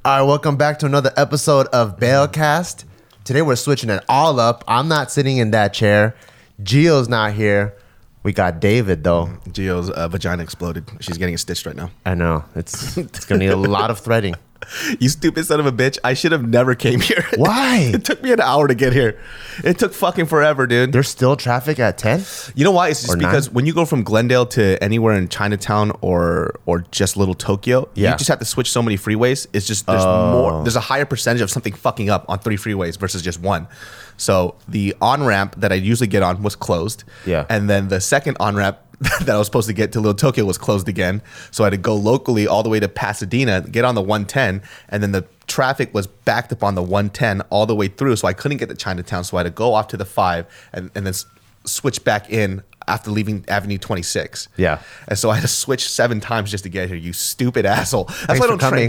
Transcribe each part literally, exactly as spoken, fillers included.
All right, welcome back to another episode of Bailcast. Today we're switching it all up. I'm not sitting in that chair. Gio's not here. We got David though. Gio's uh, vagina exploded. She's getting it stitched right now. I know. It's it's gonna need a lot of threading. You stupid son of a bitch. I should have never came here. Why? It took me an hour to get here. It took fucking forever, dude. There's still traffic at ten? You know why? It's just Or because nine? when you go from Glendale to anywhere in Chinatown or or just Little Tokyo, Yeah. you just have to switch so many freeways. It's just there's Oh. more there's a higher percentage of something fucking up on three freeways versus just one. So the on-ramp that I usually get on was closed. Yeah. And then the second on-ramp that I was supposed to get to Little Tokyo was closed again. So I had to go locally all the way to Pasadena, get on the one ten, and then the traffic was backed up on the one ten all the way through. So I couldn't get to Chinatown. So I had to go off to the five and, and then s- switch back in after leaving Avenue twenty-six. Yeah. And so I had to switch seven times just to get here, you stupid asshole. That's Thanks why I for don't train.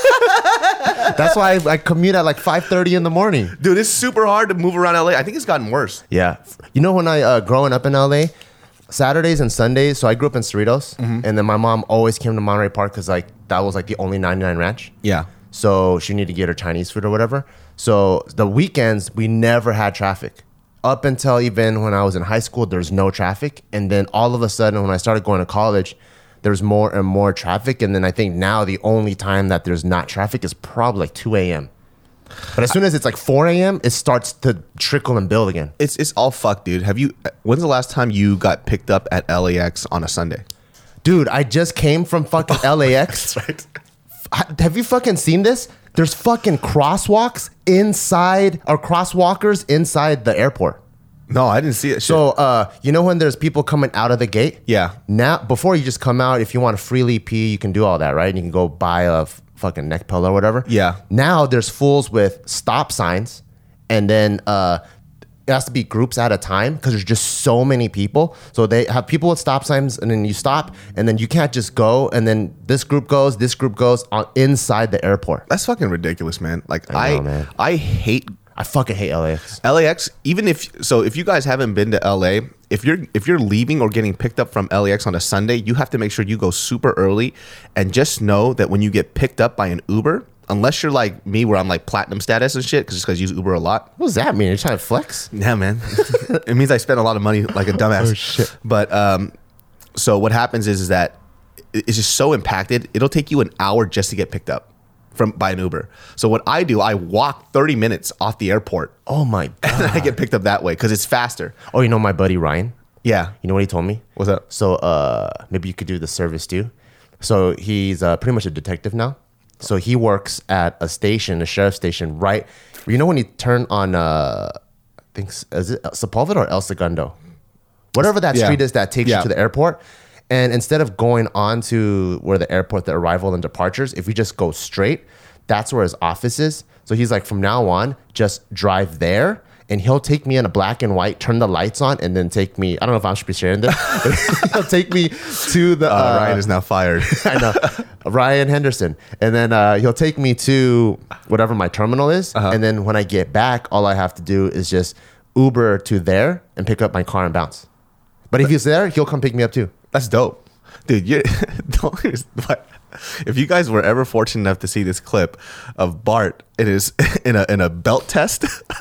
That's why I, I commute at like five thirty in the morning. Dude, it's super hard to move around L A. I think it's gotten worse. Yeah. You know, when I, uh, growing up in L A, Saturdays and Sundays, so I grew up in Cerritos, Mm-hmm. and then my mom always came to Monterey Park because like that was like the only ninety-nine ranch. Yeah. So she needed to get her Chinese food or whatever. So the weekends, we never had traffic. Up until even when I was in high school, there's no traffic. And then all of a sudden, when I started going to college, there's more and more traffic. And then I think now the only time that there's not traffic is probably like two a.m. But as soon as it's like four a.m., it starts to trickle and build again. It's it's all fucked, dude. Have you when's the last time you got picked up at L A X on a Sunday? Dude, I just came from fucking L A X. That's right. Ha- Have you fucking seen this? There's fucking crosswalks inside, or crosswalkers inside the airport. No, I didn't see it. So, uh, you know when there's people coming out of the gate? Yeah. Now, before you just come out, if you want to freely pee, you can do all that, right? And you can go buy a f- fucking neck pillow or whatever. Yeah. Now there's fools with stop signs, and then uh, it has to be groups at a time because there's just so many people. So they have people with stop signs, and then you stop, and then you can't just go, and then this group goes, this group goes on inside the airport. That's fucking ridiculous, man. Like I I know, man. I hate I fucking hate L A X. L A X. Even if so, if you guys haven't been to L A, if you're if you're leaving or getting picked up from L A X on a Sunday, you have to make sure you go super early, and just know that when you get picked up by an Uber, unless you're like me, where I'm like platinum status and shit, because just because I use Uber a lot. What does that mean? You're trying to flex? Yeah, man. It means I spend a lot of money like a dumbass. Oh, shit. But um, so what happens is, is that it's just so impacted. It'll take you an hour just to get picked up from by an Uber. So what I do, I walk thirty minutes off the airport, Oh my God. and then I get picked up that way because it's faster. Oh, you know my buddy Ryan? Yeah. You know what he told me? What's up? So uh, maybe you could do the service too. So he's uh, pretty much a detective now. So he works at a station, a sheriff's station, right? You know when you turn on, uh, I think, is it Sepulveda or El Segundo? Whatever that Yeah. street is that takes Yeah. you to the airport. And instead of going on to where the airport, the arrival and departures, if we just go straight, that's where his office is. So he's like, from now on, just drive there. And he'll take me in a black and white, turn the lights on, and then take me. I don't know if I should be sharing this. He'll take me to the. Uh, Uh, Ryan is now fired. I know, Ryan Henderson, and then uh, he'll take me to whatever my terminal is, Uh-huh. and then when I get back, all I have to do is just Uber to there and pick up my car and bounce. But if he's there, he'll come pick me up too. That's dope, dude. You don't. But if you guys were ever fortunate enough to see this clip of Bart in his in a in a belt test,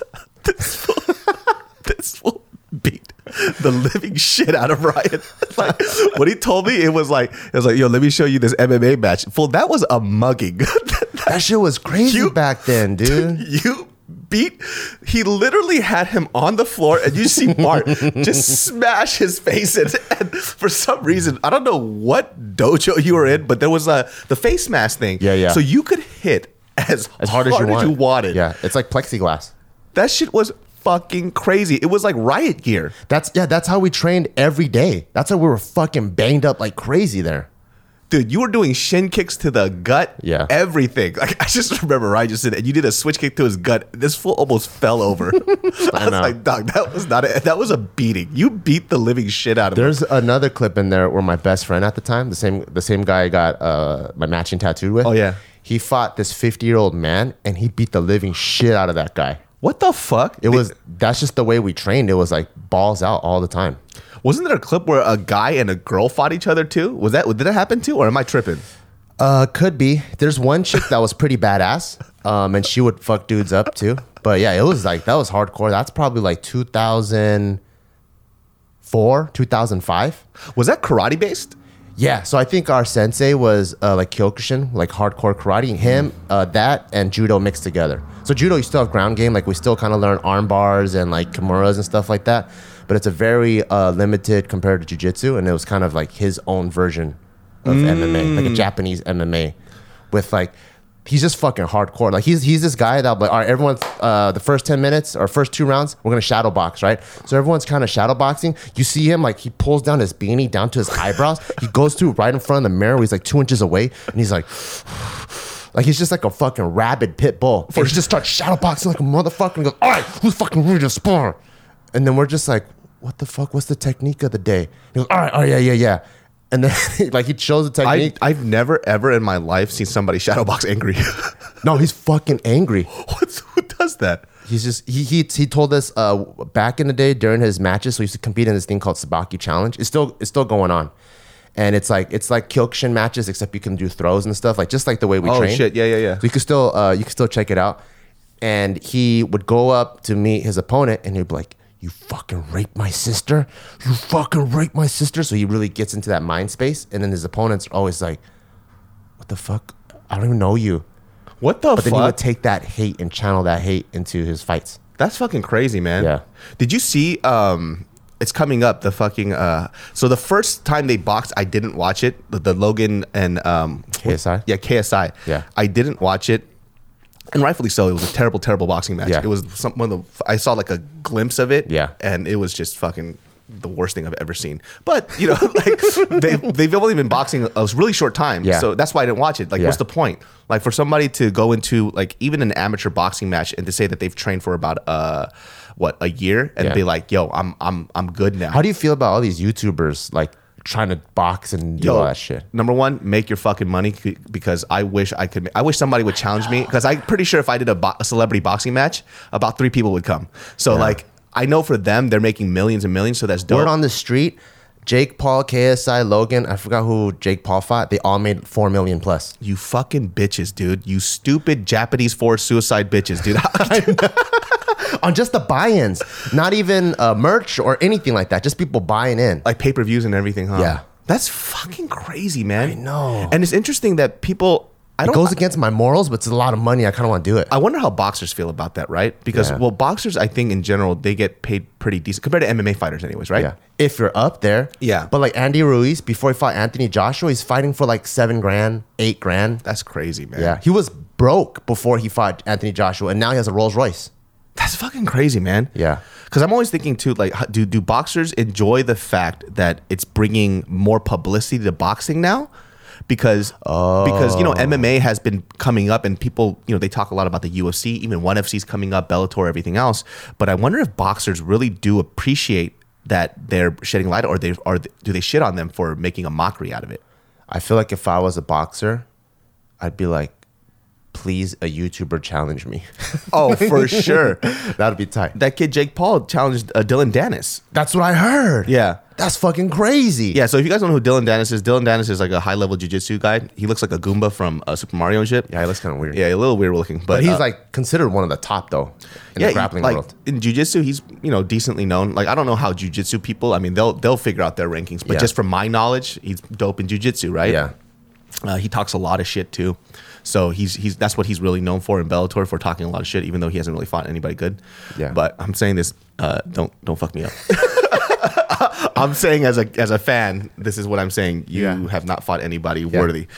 this fool, this fool beat the living shit out of Ryan. Like when he told me, it was like it was like, yo, let me show you this M M A match. Fool, that was a mugging. That shit was crazy You- back then, dude. You beat. He literally had him on the floor, and you see Bart just smash his face in. And for some reason, I don't know what dojo you were in, but there was a the face mask thing. Yeah, yeah. So you could hit as, As hard, as, you, want. wanted. Yeah, it's like plexiglass. That shit was fucking crazy. It was like riot gear. That's yeah. That's how we trained every day. That's how we were fucking banged up like crazy there. Dude, you were doing shin kicks to the gut. Yeah. Everything. Like I just remember Ryan just said, and you did a switch kick to his gut. This fool almost fell over. I, was know. like, dog, that was not a, that was a beating. You beat the living shit out of him. There's another clip in there where my best friend at the time, the same the same guy I got uh, my matching tattooed with. Oh, yeah. He fought this fifty year old man and he beat the living shit out of that guy. What the fuck? It was that's just the way we trained. It was like balls out all the time. Wasn't there a clip where a guy and a girl fought each other too? Was that did that happen too, or am I tripping? Uh, could be. There's one chick that was pretty badass, um, and she would fuck dudes up too. But yeah, it was like that was hardcore. That's probably like two thousand four, two thousand five. Was that karate based? Yeah, so I think our sensei was uh, like Kyokushin, like hardcore karate. Him, uh, that, and judo mixed together. So judo, you still have ground game. Like we still kind of learn arm bars and like kimuras and stuff like that. But it's a very uh, limited compared to jiu-jitsu, and it was kind of like his own version of mm. M M A, like a Japanese M M A, with like he's just fucking hardcore. Like he's he's this guy that like, all right, everyone's uh, the first ten minutes or first two rounds, we're gonna shadow box, right? So everyone's kind of shadow boxing. You see him like he pulls down his beanie down to his eyebrows. He goes to right in front of the mirror where he's like two inches away, and he's like. Like he's just like a fucking rabid pit bull. And he just starts shadow boxing like a motherfucker and goes, all right, who's fucking ready to spar? And then we're just like, what the fuck? What's the technique of the day? He goes, all right, all right, yeah, yeah, yeah. And then like he shows the technique. I, I've never ever in my life seen somebody shadow box angry. No, he's fucking angry. What's, who does that? He's just he he he told us uh, back in the day during his matches. So he used to compete in this thing called Sabaki Challenge. It's still it's still going on. And it's like it's like Kyokushin matches, except you can do throws and stuff, like just like the way we oh, train. Oh shit, yeah, yeah, yeah. So you can still uh, you can still check it out. And he would go up to meet his opponent, and he'd be like, "You fucking raped my sister! You fucking raped my sister!" So he really gets into that mind space, and then his opponents are always like, "What the fuck? I don't even know you." What the but fuck? But then he would take that hate and channel that hate into his fights. That's fucking crazy, man. Yeah. Did you see? Um, it's coming up. The fucking. Uh, so the first time they boxed, I didn't watch it. The, the Logan and um, K S I. Yeah, K S I. Yeah. I didn't watch it, and rightfully so. It was a terrible, terrible boxing match. Yeah. It was some one of the. I saw like a glimpse of it. Yeah. And it was just fucking the worst thing I've ever seen. But you know, like they they've only been boxing a really short time. Yeah. So that's why I didn't watch it. Like, Yeah. what's the point? Like for somebody to go into like even an amateur boxing match and to say that they've trained for about uh what a year and Yeah. be like, yo, I'm I'm I'm good now. How do you feel about all these YouTubers like trying to box and do Yo, all that shit? Number one, make your fucking money c- because I wish I could. I wish somebody would challenge me because I'm pretty sure if I did a, bo- a celebrity boxing match, about three people would come. So Yeah. like, I know for them, they're making millions and millions. So that's dope. Word on the street, Jake Paul, K S I, Logan, I forgot who Jake Paul fought. They all made four million plus. You fucking bitches, dude. You stupid Japanese forced suicide bitches, dude. On just the buy-ins, not even uh, merch or anything like that. Just people buying in. Like pay-per-views and everything, huh? Yeah. That's fucking crazy, man. I know. And it's interesting that people. I It don't. goes against my morals, but it's a lot of money. I kind of want to do it. I wonder how boxers feel about that, right? Because Yeah. well, boxers, I think in general, they get paid pretty decent compared to M M A fighters, anyways, right? Yeah. If you're up there. Yeah. But like Andy Ruiz, before he fought Anthony Joshua, he's fighting for like seven grand, eight grand. That's crazy, man. Yeah. He was broke before he fought Anthony Joshua, and now he has a Rolls Royce. That's fucking crazy, man. Yeah. Because I'm always thinking too, like, how- do do boxers enjoy the fact that it's bringing more publicity to boxing now? Because because you know M M A has been coming up and people, you know, they talk a lot about the U F C, even ONE F C's coming up, Bellator, everything else. But I wonder if boxers really do appreciate that they're shedding light, or they or do they shit on them for making a mockery out of it? I feel like if I was a boxer, I'd be like, please, a YouTuber challenge me. Oh, for sure. That'd be tight. That kid Jake Paul challenged uh, Dylan Dennis. That's what I heard. Yeah. That's fucking crazy. Yeah, so if you guys don't know who Dylan Dennis is, Dylan Dennis is like a high-level jiu-jitsu guy. He looks like a Goomba from uh, Super Mario and shit. Yeah, he looks kind of weird. Yeah, a little weird looking. But, But he's uh, like considered one of the top though in yeah, the grappling like, world. in jiu-jitsu, he's, you know, decently known. Like, I don't know how jiu-jitsu people, I mean, they'll they'll figure out their rankings. But Yeah. just from my knowledge, he's dope in jiu-jitsu, right? Yeah. Uh, he talks a lot of shit too. So he's he's that's what he's really known for in Bellator, for talking a lot of shit, even though he hasn't really fought anybody good. Yeah. But I'm saying this, uh, don't don't fuck me up. I'm saying as a as a fan, this is what I'm saying. You Yeah. have not fought anybody worthy.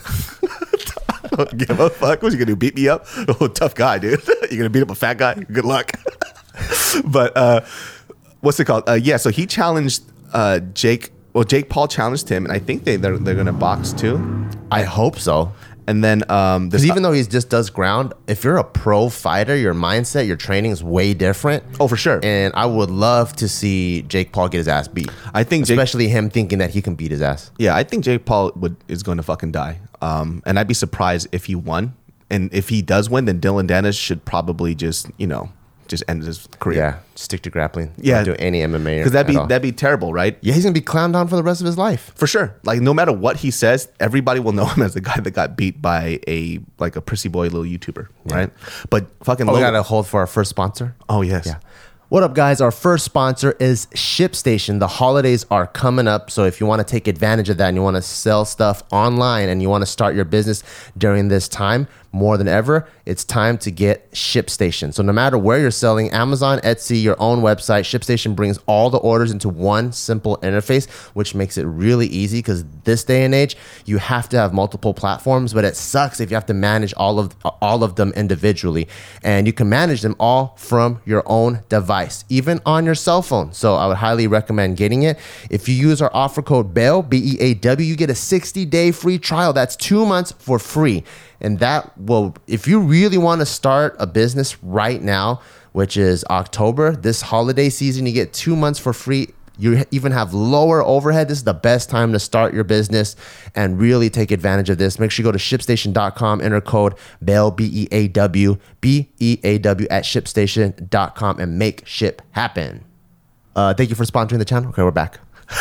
I don't give a fuck. What you gonna do? Beat me up? Oh, tough guy, dude. You're gonna beat up a fat guy? Good luck. But uh, what's it called? Uh, yeah. So he challenged uh, Jake. Well, Jake Paul challenged him, and I think they they're, they're gonna box too. I hope so. And then um, this Because even though he just does ground, if you're a pro fighter, your mindset, your training is way different. Oh, for sure. And I would love to see Jake Paul get his ass beat. I think Jake- especially him thinking that he can beat his ass. Yeah, I think Jake Paul would is going to fucking die. Um, and I'd be surprised if he won. And if he does win, then Dylan Dennis should probably just, you know, just end his career. Yeah, stick to grappling. Yeah. Don't do any M M A. Because that'd at be all. that'd be terrible, right? Yeah, he's gonna be clowned on for the rest of his life. For sure. Like no matter what he says, everybody will know him as the guy that got beat by a like a prissy boy little YouTuber, right? But fucking Oh, we Logan- gotta hold for our first sponsor. Oh yes. Yeah. What up, guys? Our first sponsor is ShipStation. The holidays are coming up, so if you want to take advantage of that and you want to sell stuff online and you want to start your business during this time, more than ever, it's time to get ShipStation. So no matter where you're selling, Amazon, Etsy, your own website, ShipStation brings all the orders into one simple interface, which makes it really easy because this day and age, you have to have multiple platforms, but it sucks if you have to manage all of all of them individually. And you can manage them all from your own device, even on your cell phone. So I would highly recommend getting it. If you use our offer code BEAW, B E A W, you get a sixty day free trial. That's two months for free. And that will, if you really want to start a business right now, which is October, this holiday season, you get two months for free. You even have lower overhead. This is the best time to start your business and really take advantage of this. Make sure you go to shipstation dot com, enter code BEAW, B E A W, B E A W at shipstation dot com and make ship happen. Uh, thank you for sponsoring the channel. Okay, we're back.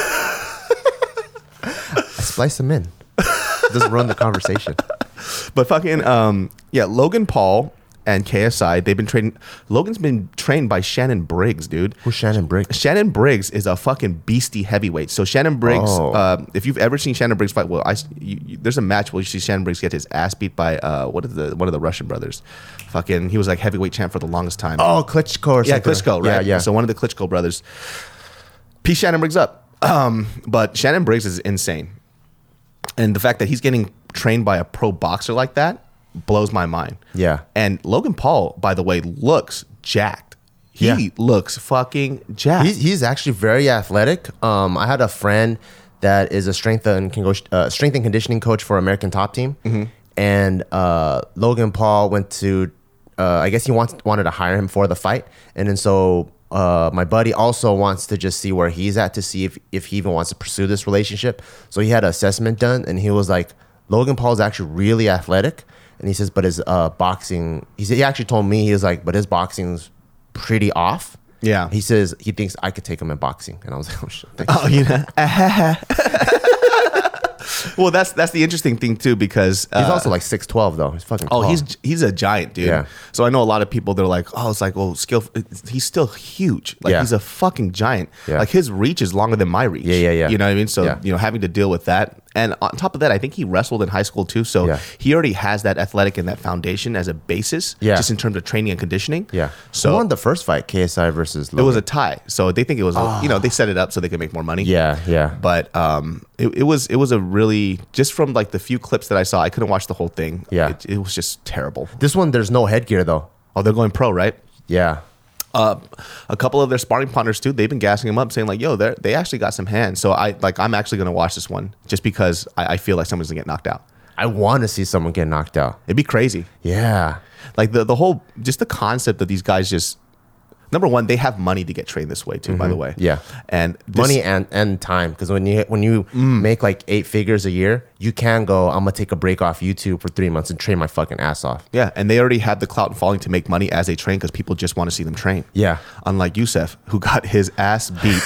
I splice them in. It doesn't ruin the conversation. But fucking um yeah, Logan Paul and K S I, they've been training. Logan's been trained by Shannon Briggs, dude. Who's Shannon Briggs? Shannon Briggs is a fucking beastie heavyweight. So Shannon Briggs, Oh. uh, if you've ever seen Shannon Briggs fight, well, I you, you, there's a match where you see Shannon Briggs get his ass beat by uh what is the one of the Russian brothers. Fucking, he was like heavyweight champ for the longest time. Oh, Klitschko or yeah, something. Klitschko, right? Yeah, yeah. So one of the Klitschko brothers. Piece Shannon Briggs up. Um, but Shannon Briggs is insane. And the fact that he's getting trained by a pro boxer like that blows my mind. Yeah. And Logan Paul, by the way, looks jacked. He Yeah. looks fucking jacked. He's, he's actually very athletic. Um, I had a friend that is a strength and con- uh, strength and conditioning coach for American Top Team, Mm-hmm. and uh, Logan Paul went to. Uh, I guess he wants wanted to hire him for the fight, and then so uh, my buddy also wants to just see where he's at to see if if he even wants to pursue this relationship. So he had an assessment done, and he was like, Logan Paul is actually really athletic. And he says, but his uh, boxing, he said, he actually told me, he was like, but his boxing's pretty off. Yeah. He says he thinks I could take him in boxing. And I was like, oh, shit. Thank Oh, you know. Well, that's that's the interesting thing too, because uh, He's also like six twelve though. He's fucking oh, tall. he's he's a giant, dude. Yeah. So I know a lot of people. They're like, oh, it's like, well, skill. He's still huge. Like Yeah. he's a fucking giant. Yeah. Like his reach is longer than my reach. Yeah, yeah, yeah. You know what I mean? So Yeah. you know, having to deal with that, and on top of that, I think he wrestled in high school too. So Yeah. he already has that athletic and that foundation as a basis. Yeah. Just in terms of training and conditioning. Yeah. So Who won the first fight? K S I versus Logan. it was a tie. So they think it was, you know, they set it up so they could make more money. Yeah, yeah. But um, it, it was it was a really, just from like the few clips that I saw, I couldn't watch the whole thing. Yeah. It, it was just terrible. This one, there's no headgear though. Oh, they're going pro, right? Yeah. Uh, a couple of their sparring partners too, they've been gassing him up, saying like, "Yo, they they actually got some hands." So I like I'm actually gonna watch this one just because I, I feel like someone's gonna get knocked out. I want to see someone get knocked out. It'd be crazy. Yeah. Like the the whole just the concept of these guys just. Number one, they have money to get trained this way too. By the way, Mm-hmm. Yeah. and this- Money and, and time. Because when you when you Mm. make like eight figures a year, you can go, I'm going to take a break off YouTube for three months and train my fucking ass off. Yeah, and they already have the clout and following to make money as they train because people just want to see them train. Yeah. Unlike Youssef, who got his ass beat.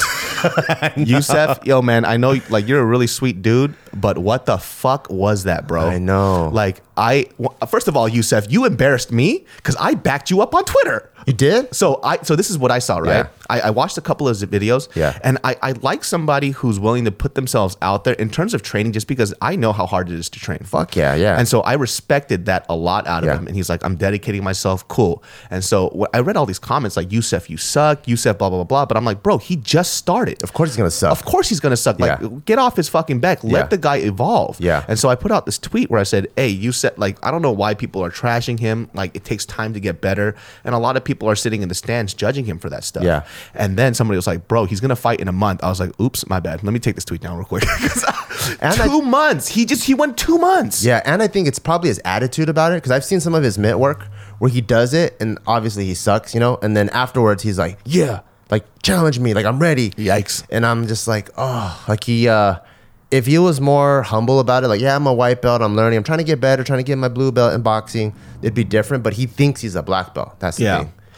Youssef, yo man, I know like you're a really sweet dude, but what the fuck was that, bro? I know. Like I, w- first of all, Youssef, you embarrassed me because I backed you up on Twitter. You did? So I, so this is what I saw, right? Yeah. I, I watched a couple of his videos, Yeah. and I, I like somebody who's willing to put themselves out there in terms of training, just because I know how hard it is to train. Fuck yeah, yeah. And so I respected that a lot out of Yeah. him. And he's like, I'm dedicating myself. Cool. And so wh- I read all these comments like, Youssef, you suck. Youssef, blah, blah, blah, blah. But I'm like, bro, he just started. Of course he's going to suck. Of course he's going to suck. Like, Yeah. get off his fucking back. Let Yeah. the guy evolve. Yeah. And so I put out this tweet where I said, hey, you said, like, I don't know why people are trashing him. Like, it takes time to get better. And a lot of people are sitting in the stands judging him for that stuff. Yeah. And then somebody was like, bro, he's going to fight in a month. I was like, oops, my bad. Let me take this tweet down real quick. And two I- months. He just, he went two months. Yeah, and I think it's probably his attitude about it because I've seen some of his mitt work where he does it and obviously he sucks, you know, and then afterwards he's like, yeah, like challenge me, like I'm ready. Yikes. And I'm just like, oh, like he, uh, if he was more humble about it, like, yeah, I'm a white belt, I'm learning, I'm trying to get better, trying to get my blue belt in boxing, it'd be different, but he thinks he's a black belt. That's the Yeah. thing.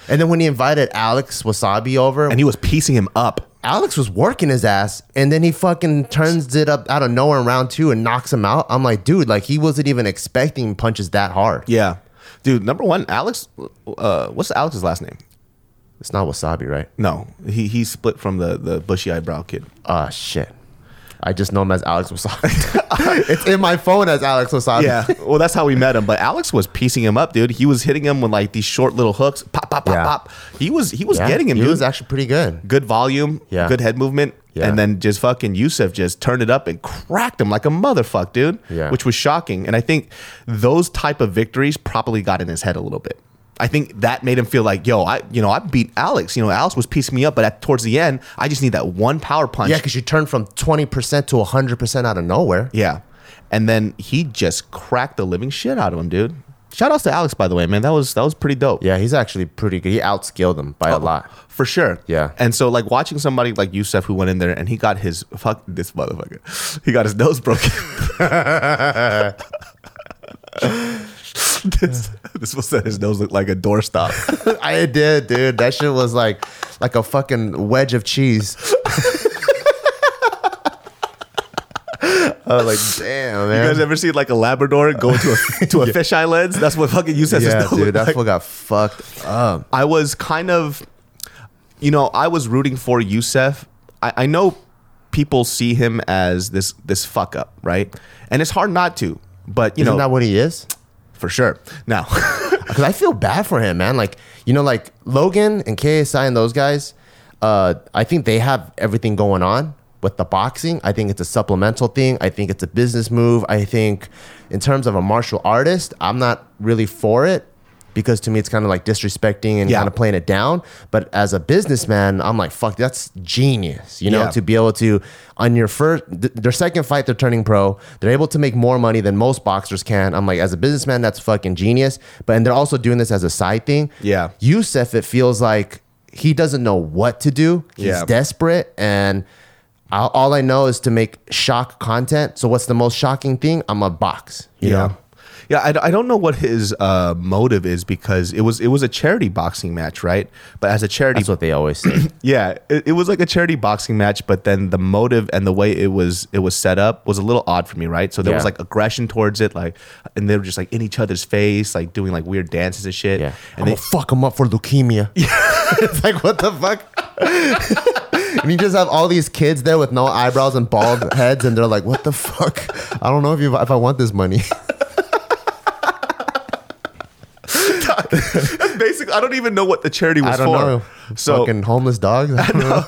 And then when he invited Alex Wasabi over, And he was piecing him up. Alex was working his ass, and then he fucking turns it up out of nowhere in round two and knocks him out. I'm like, dude, like he wasn't even expecting punches that hard. Yeah. Dude, number one, Alex, uh, what's Alex's last name? It's not Wasabi, right? No, he he split from the, the bushy eyebrow kid. Ah, shit. I just know him as Alex Wasabi. It's in my phone as Alex Wasabi. Yeah, well, that's how we met him. But Alex was piecing him up, dude. He was hitting him with like these short little hooks, pop, pop, pop, Yeah. pop. He was he was Yeah, getting him. He dude. was actually pretty good. Good volume, Yeah. good head movement, Yeah. and then just fucking Yusuf just turned it up and cracked him like a motherfucker, dude. Yeah. Which was shocking. And I think those type of victories probably got in his head a little bit. I think that made him feel like, yo, I you know I beat Alex. You know, Alex was piecing me up, but at, towards the end, I just need that one power punch. Yeah, because you turned from twenty percent to one hundred percent out of nowhere. Yeah. And then he just cracked the living shit out of him, dude. Shout outs to Alex, by the way, man. That was that was pretty dope. Yeah, he's actually pretty good. He outskilled him by a lot. For sure. Yeah. And so like watching somebody like Yusuf who went in there and he got his fuck this motherfucker. He got his nose broken. this, this was that his nose looked like a doorstop. I did, dude. That shit was like like a fucking wedge of cheese. I was like, damn, man. You guys ever see like a Labrador go to a to a fisheye lens? That's what fucking Yusuf's yeah, nose dude, looked that's like. what got fucked up. I was kind of, you know, I was rooting for Yusuf. I, I know people see him as this this fuck up, right? And it's hard not to, but you Isn't know, that what he is? for sure. Now, Because I feel bad for him, man. Like, you know, like Logan and K S I and those guys, uh, I think they have everything going on with the boxing. I think it's a supplemental thing. I think it's a business move. I think in terms of a martial artist, I'm not really for it because to me it's kind of like disrespecting and Yeah. kind of playing it down. But as a businessman, I'm like, fuck, that's genius. You know, Yeah. to be able to, on your first, th- their second fight, they're turning pro. They're able to make more money than most boxers can. I'm like, as a businessman, that's fucking genius. But, and they're also doing this as a side thing. Yeah. Yusuf, it feels like he doesn't know what to do. He's Yeah. desperate. And I, all I know is to make shock content. So what's the most shocking thing? I'm a box. You yeah. know? Yeah, I, I don't know what his uh, motive is because it was it was a charity boxing match, right? But as a charity, That's what they always say. yeah, it, it was like a charity boxing match, but then the motive and the way it was it was set up was a little odd for me, right? So there was Yeah. like aggression towards it, like, and they were just like in each other's face, like doing like weird dances and shit. Yeah. and I'm they, gonna fuck him up for leukemia. It's like, what the fuck? And you just have all these kids there with no eyebrows and bald heads, and they're like, what the fuck? I don't know if you if I want this money. that's basically, I don't even know what the charity was I don't for. know. So Fucking homeless dogs. I don't know.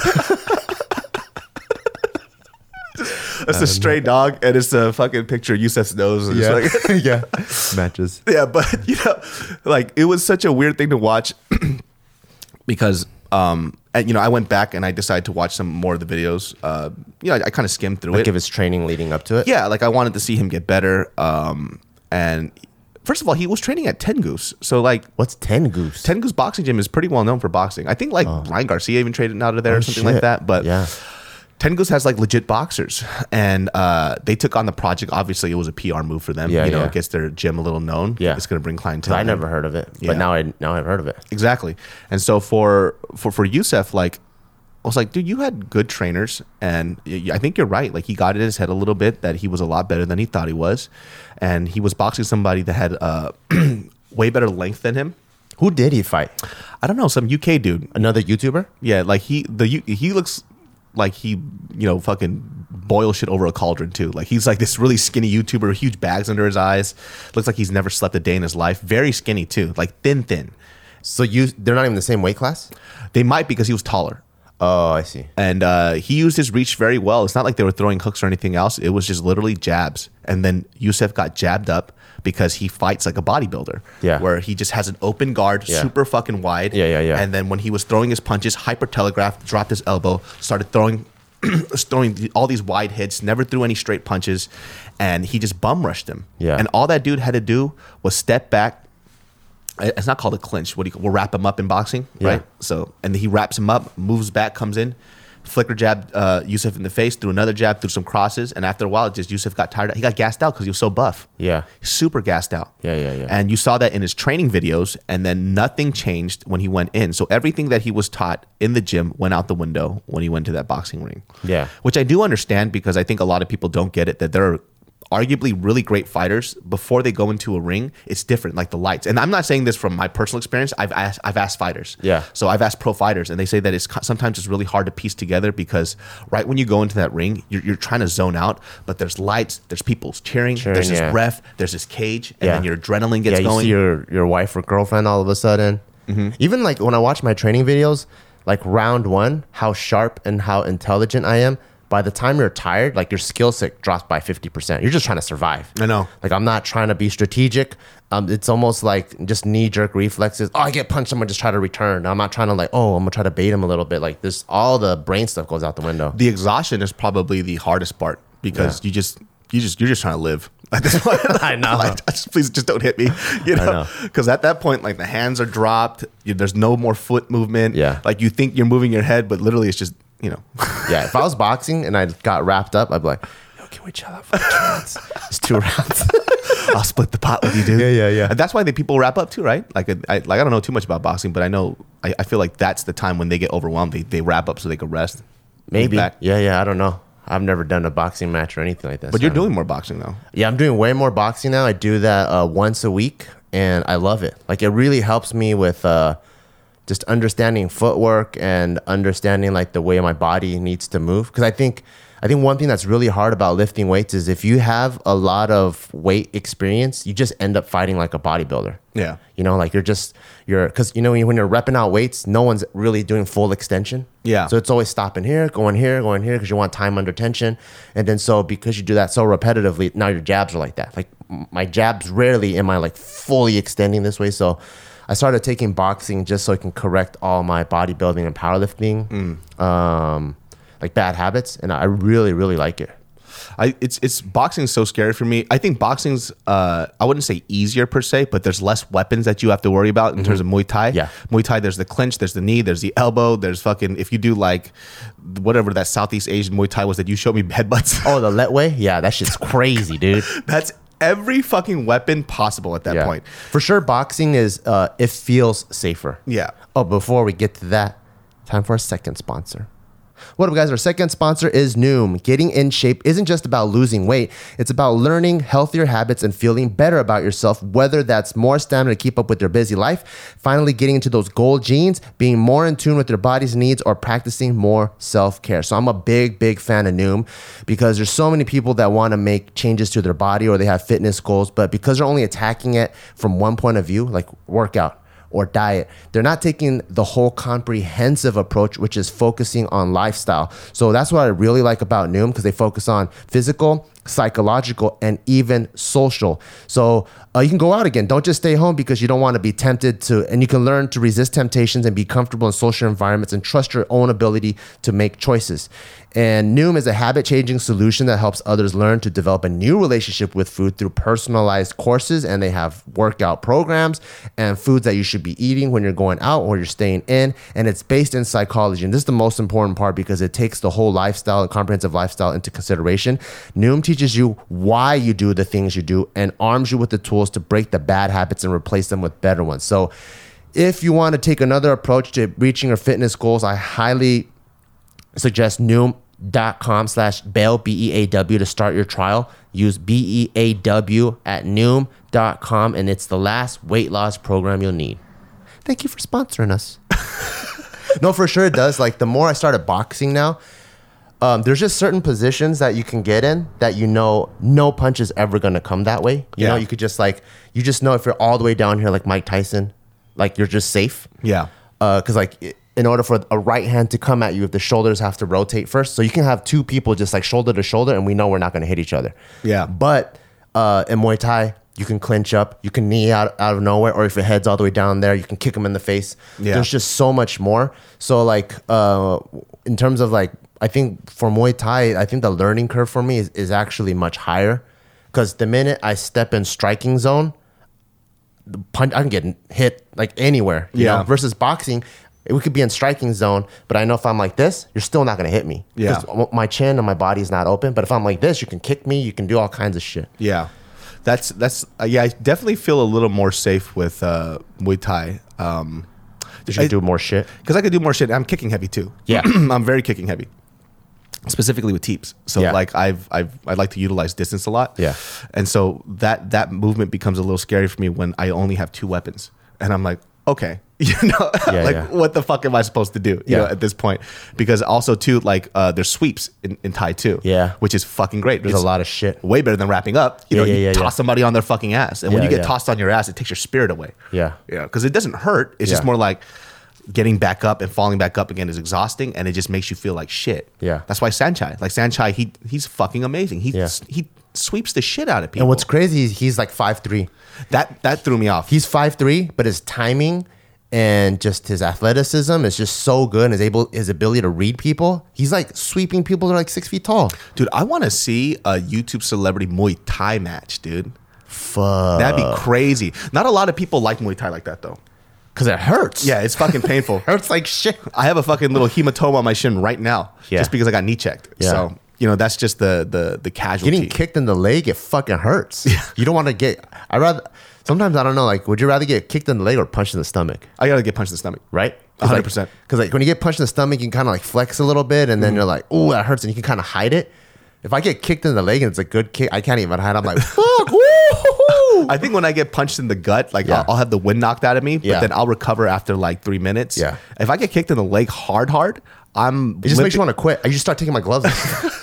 it's a stray dog, and it's a fucking picture of Yusuf's nose. And Yeah. it's like, yeah. Matches. yeah, but you know, like it was such a weird thing to watch because um and you know I went back and I decided to watch some more of the videos. Uh you know, I, I kind of skimmed through Like it. if his training leading up to it. Yeah, like I wanted to see him get better. Um and first of all, he was training at Ten Goose. So like What's ten goose? Ten Goose Boxing Gym is pretty well known for boxing. I think like Ryan Garcia even traded out of there Oh, or something shit. like that. But Yeah. Ten Goose has like legit boxers, and uh, they took on the project. Obviously, it was a P R move for them. Yeah, you know, yeah. it gets their gym a little known. Yeah. It's going to bring clientele. I in. never heard of it, Yeah. but now I now I've heard of it. Exactly. And so for for for Yusuf, like I was like, dude, you had good trainers, and y- I think you're right. Like he got in his head a little bit that he was a lot better than he thought he was, and he was boxing somebody that had uh, way better length than him. Who did he fight? I don't know, some U K dude. Another YouTuber? Yeah, like he the U- he looks like he you know fucking boils shit over a cauldron too. Like he's like this really skinny YouTuber, huge bags under his eyes. Looks like he's never slept a day in his life. Very skinny too, like thin, thin. So you they're not even the same weight class? They might because he was taller. Oh, I see. And uh, he used his reach very well. It's not like they were throwing hooks or anything else. It was just literally jabs. And then Yusuf got jabbed up because he fights like a bodybuilder. Yeah. Where he just has an open guard, Yeah. super fucking wide. Yeah, yeah, yeah. And then when he was throwing his punches, hyper telegraphed, dropped his elbow, started throwing throwing the- all these wide hits, never threw any straight punches. And he just bum rushed him. Yeah. And all that dude had to do was step back. It's not called a clinch. What do you? We'll wrap him up in boxing, Yeah. right? So, and he wraps him up, moves back, comes in, flicker jab uh, Yusuf in the face, threw another jab, threw some crosses, and after a while, just Yusuf got tired. He got gassed out because he was so buff. Yeah. Super gassed out. Yeah, yeah, yeah. And you saw that in his training videos, and then nothing changed when he went in. So everything that he was taught in the gym went out the window when he went to that boxing ring. Yeah. Which I do understand, because I think a lot of people don't get it, that there are arguably really great fighters before they go into a ring. It's different, like the lights. And I'm not saying this from my personal experience. I've asked, I've asked fighters. Yeah. So I've asked pro fighters, and they say that it's sometimes it's really hard to piece together, because right when you go into that ring, you're, you're trying to zone out, but there's lights, there's people cheering, Cheering, there's this yeah. ref, there's this cage, and Yeah. then your adrenaline gets yeah, you going. see your, your wife or girlfriend all of a sudden. Mm-hmm. Even like when I watch my training videos, like round one, how sharp and how intelligent I am. By the time you're tired, like your skill set drops by fifty percent. You're just trying to survive. I know. Like I'm not trying to be strategic. Um, it's almost like just knee jerk reflexes. Oh, I get punched, I'm gonna just try to return. I'm not trying to like, oh, I'm gonna try to bait him a little bit. Like this, all the brain stuff goes out the window. The exhaustion is probably the hardest part, because Yeah. you just you just you're just trying to live at this point. I know. Like, just, please just don't hit me. You know, know. because at that point, like the hands are dropped. You, there's no more foot movement. Yeah. Like you think you're moving your head, but literally it's just, you know. Yeah, if I was boxing and I got wrapped up, I'd be like, yo, can we chill out for two rounds? It's two rounds. I'll split the pot with you, dude. Yeah, yeah, yeah. And that's why the people wrap up too, right? Like, I, like I don't know too much about boxing, but I know I, I feel like that's the time when they get overwhelmed. They they wrap up so they can rest. Maybe. Back. Yeah, yeah, I don't know. I've never done a boxing match or anything like that. But so you're I don't doing more boxing now. Yeah, I'm doing way more boxing now. I do that uh, once a week, and I love it. Like, it really helps me with uh, just understanding footwork and understanding like the way my body needs to move. Because I think, I think one thing that's really hard about lifting weights is if you have a lot of weight experience, you just end up fighting like a bodybuilder. Yeah. You know, like you're just you're because you know when you're repping out weights, no one's really doing full extension. Yeah. So it's always stopping here, going here, going here because you want time under tension, and then so because you do that so repetitively, now your jabs are like that. Like my jabs rarely am I like fully extending this way. So I started taking boxing just so I can correct all my bodybuilding and powerlifting, mm. um, like bad habits, and I really really like it. I it's it's boxing's so scary for me. I think boxing's uh I wouldn't say easier per se, but there's less weapons that you have to worry about in mm-hmm. terms of Muay Thai. Yeah. Muay Thai, there's the clinch, there's the knee, there's the elbow, there's fucking if you do like whatever that Southeast Asian Muay Thai was that you showed me headbutts. Oh, the let way? Yeah, that shit's crazy, dude. That's every fucking weapon possible at that Yeah. point. For sure, boxing is uh it feels safer. Yeah. Oh, before we get to that, time for our second sponsor. What up, guys? Our second sponsor is Noom. Getting in shape isn't just about losing weight. It's about learning healthier habits and feeling better about yourself, whether that's more stamina to keep up with your busy life, finally getting into those gold jeans, being more in tune with your body's needs, or practicing more self-care. So I'm a big, big fan of Noom because there's so many people that want to make changes to their body or they have fitness goals, but because they're only attacking it from one point of view, like workout or diet, they're not taking the whole comprehensive approach, which is focusing on lifestyle. So that's what I really like about Noom, because they focus on physical, psychological, and even social. So uh, you can go out again. Don't just stay home because you don't want to be tempted to, and you can learn to resist temptations and be comfortable in social environments and trust your own ability to make choices. And Noom is a habit-changing solution that helps others learn to develop a new relationship with food through personalized courses, and they have workout programs and foods that you should be eating when you're going out or you're staying in, and it's based in psychology. And this is the most important part because it takes the whole lifestyle and comprehensive lifestyle into consideration. Noom teaches you why you do the things you do and arms you with the tools to break the bad habits and replace them with better ones. So if you want to take another approach to reaching your fitness goals, I highly suggest Noom.com slash Beaw, B E A W to start your trial. Use B E A W at Noom dot com, and it's the last weight loss program you'll need. Thank you for sponsoring us. No, for sure it does. Like the more I started boxing now, um, there's just certain positions that you can get in that you know no punch is ever going to come that way. You Yeah. know, you could just like, you just know if you're all the way down here like Mike Tyson, like you're just safe. Yeah. Because uh, like in order for a right hand to come at you, if the shoulders have to rotate first, so you can have two people just like shoulder to shoulder, and we know we're not going to hit each other. Yeah. But uh, in Muay Thai, you can clinch up, you can knee out out of nowhere, or if your head's all the way down there, you can kick them in the face. Yeah. There's just so much more. So like uh, in terms of like, I think for Muay Thai, I think the learning curve for me is, is actually much higher, because the minute I step in striking zone, the punch I can get hit like anywhere. You Yeah. know? Versus boxing, We could be in striking zone, but I know if I'm like this, you're still not gonna hit me. Yeah. 'Cause my chin and my body is not open. But if I'm like this, you can kick me. You can do all kinds of shit. Yeah, that's that's uh, yeah. I definitely feel a little more safe with uh, Muay Thai. Um, You should do more shit. because I could do more shit. I'm kicking heavy too. Yeah. I'm very kicking heavy, specifically with teeps. So Yeah. like I've I've I like to utilize distance a lot. Yeah. and so that that movement becomes a little scary for me when I only have two weapons, and I'm like, okay, you know, Yeah, like yeah. what the fuck am I supposed to do? You Yeah. know, at this point, because also too like uh, there's sweeps in, in Thai too. Yeah. which is fucking great. There's It's a lot of shit. way better than wrapping up. You Yeah, know, yeah, you yeah, toss yeah. somebody on their fucking ass, and when Yeah, you get yeah. tossed on your ass, it takes your spirit away. Yeah. Yeah, because it doesn't hurt. It's just Yeah. more like getting back up and falling back up again is exhausting, and it just makes you feel like shit. Yeah. that's why Sanchai, like Sanchai, he he's fucking amazing. He Yeah. he sweeps the shit out of people. And what's crazy is he's like five three. that that threw me off. He's five three, but his timing and just his athleticism is just so good. And his able his ability to read people. He's like sweeping people that are like six feet tall. Dude, I want to see a YouTube celebrity Muay Thai match, dude. Fuck. That'd be crazy. Not a lot of people like Muay Thai like that though. Because it hurts. Yeah, it's fucking painful. hurts like shit. I have a fucking little hematoma on my shin right now, Yeah. just because I got knee checked. Yeah. So you know that's just the the the casualty. Getting kicked in the leg, it fucking hurts. You don't want to get. I rather. Sometimes I don't know. Like, would you rather get kicked in the leg or punched in the stomach? I gotta get punched in the stomach. Right. one hundred percent. Because like when you get punched in the stomach, you can kind of like flex a little bit, and then you're like, "Oh, that hurts," and you can kind of hide it. If I get kicked in the leg and it's a good kick, I can't even hide. I'm like, "Fuck!" Woo! I think when I get punched in the gut, like Yeah. I'll, I'll have the wind knocked out of me, but Yeah. then I'll recover after like three minutes. Yeah. If I get kicked in the leg hard, hard, I'm. It just makes you want to quit. I just start taking my gloves off.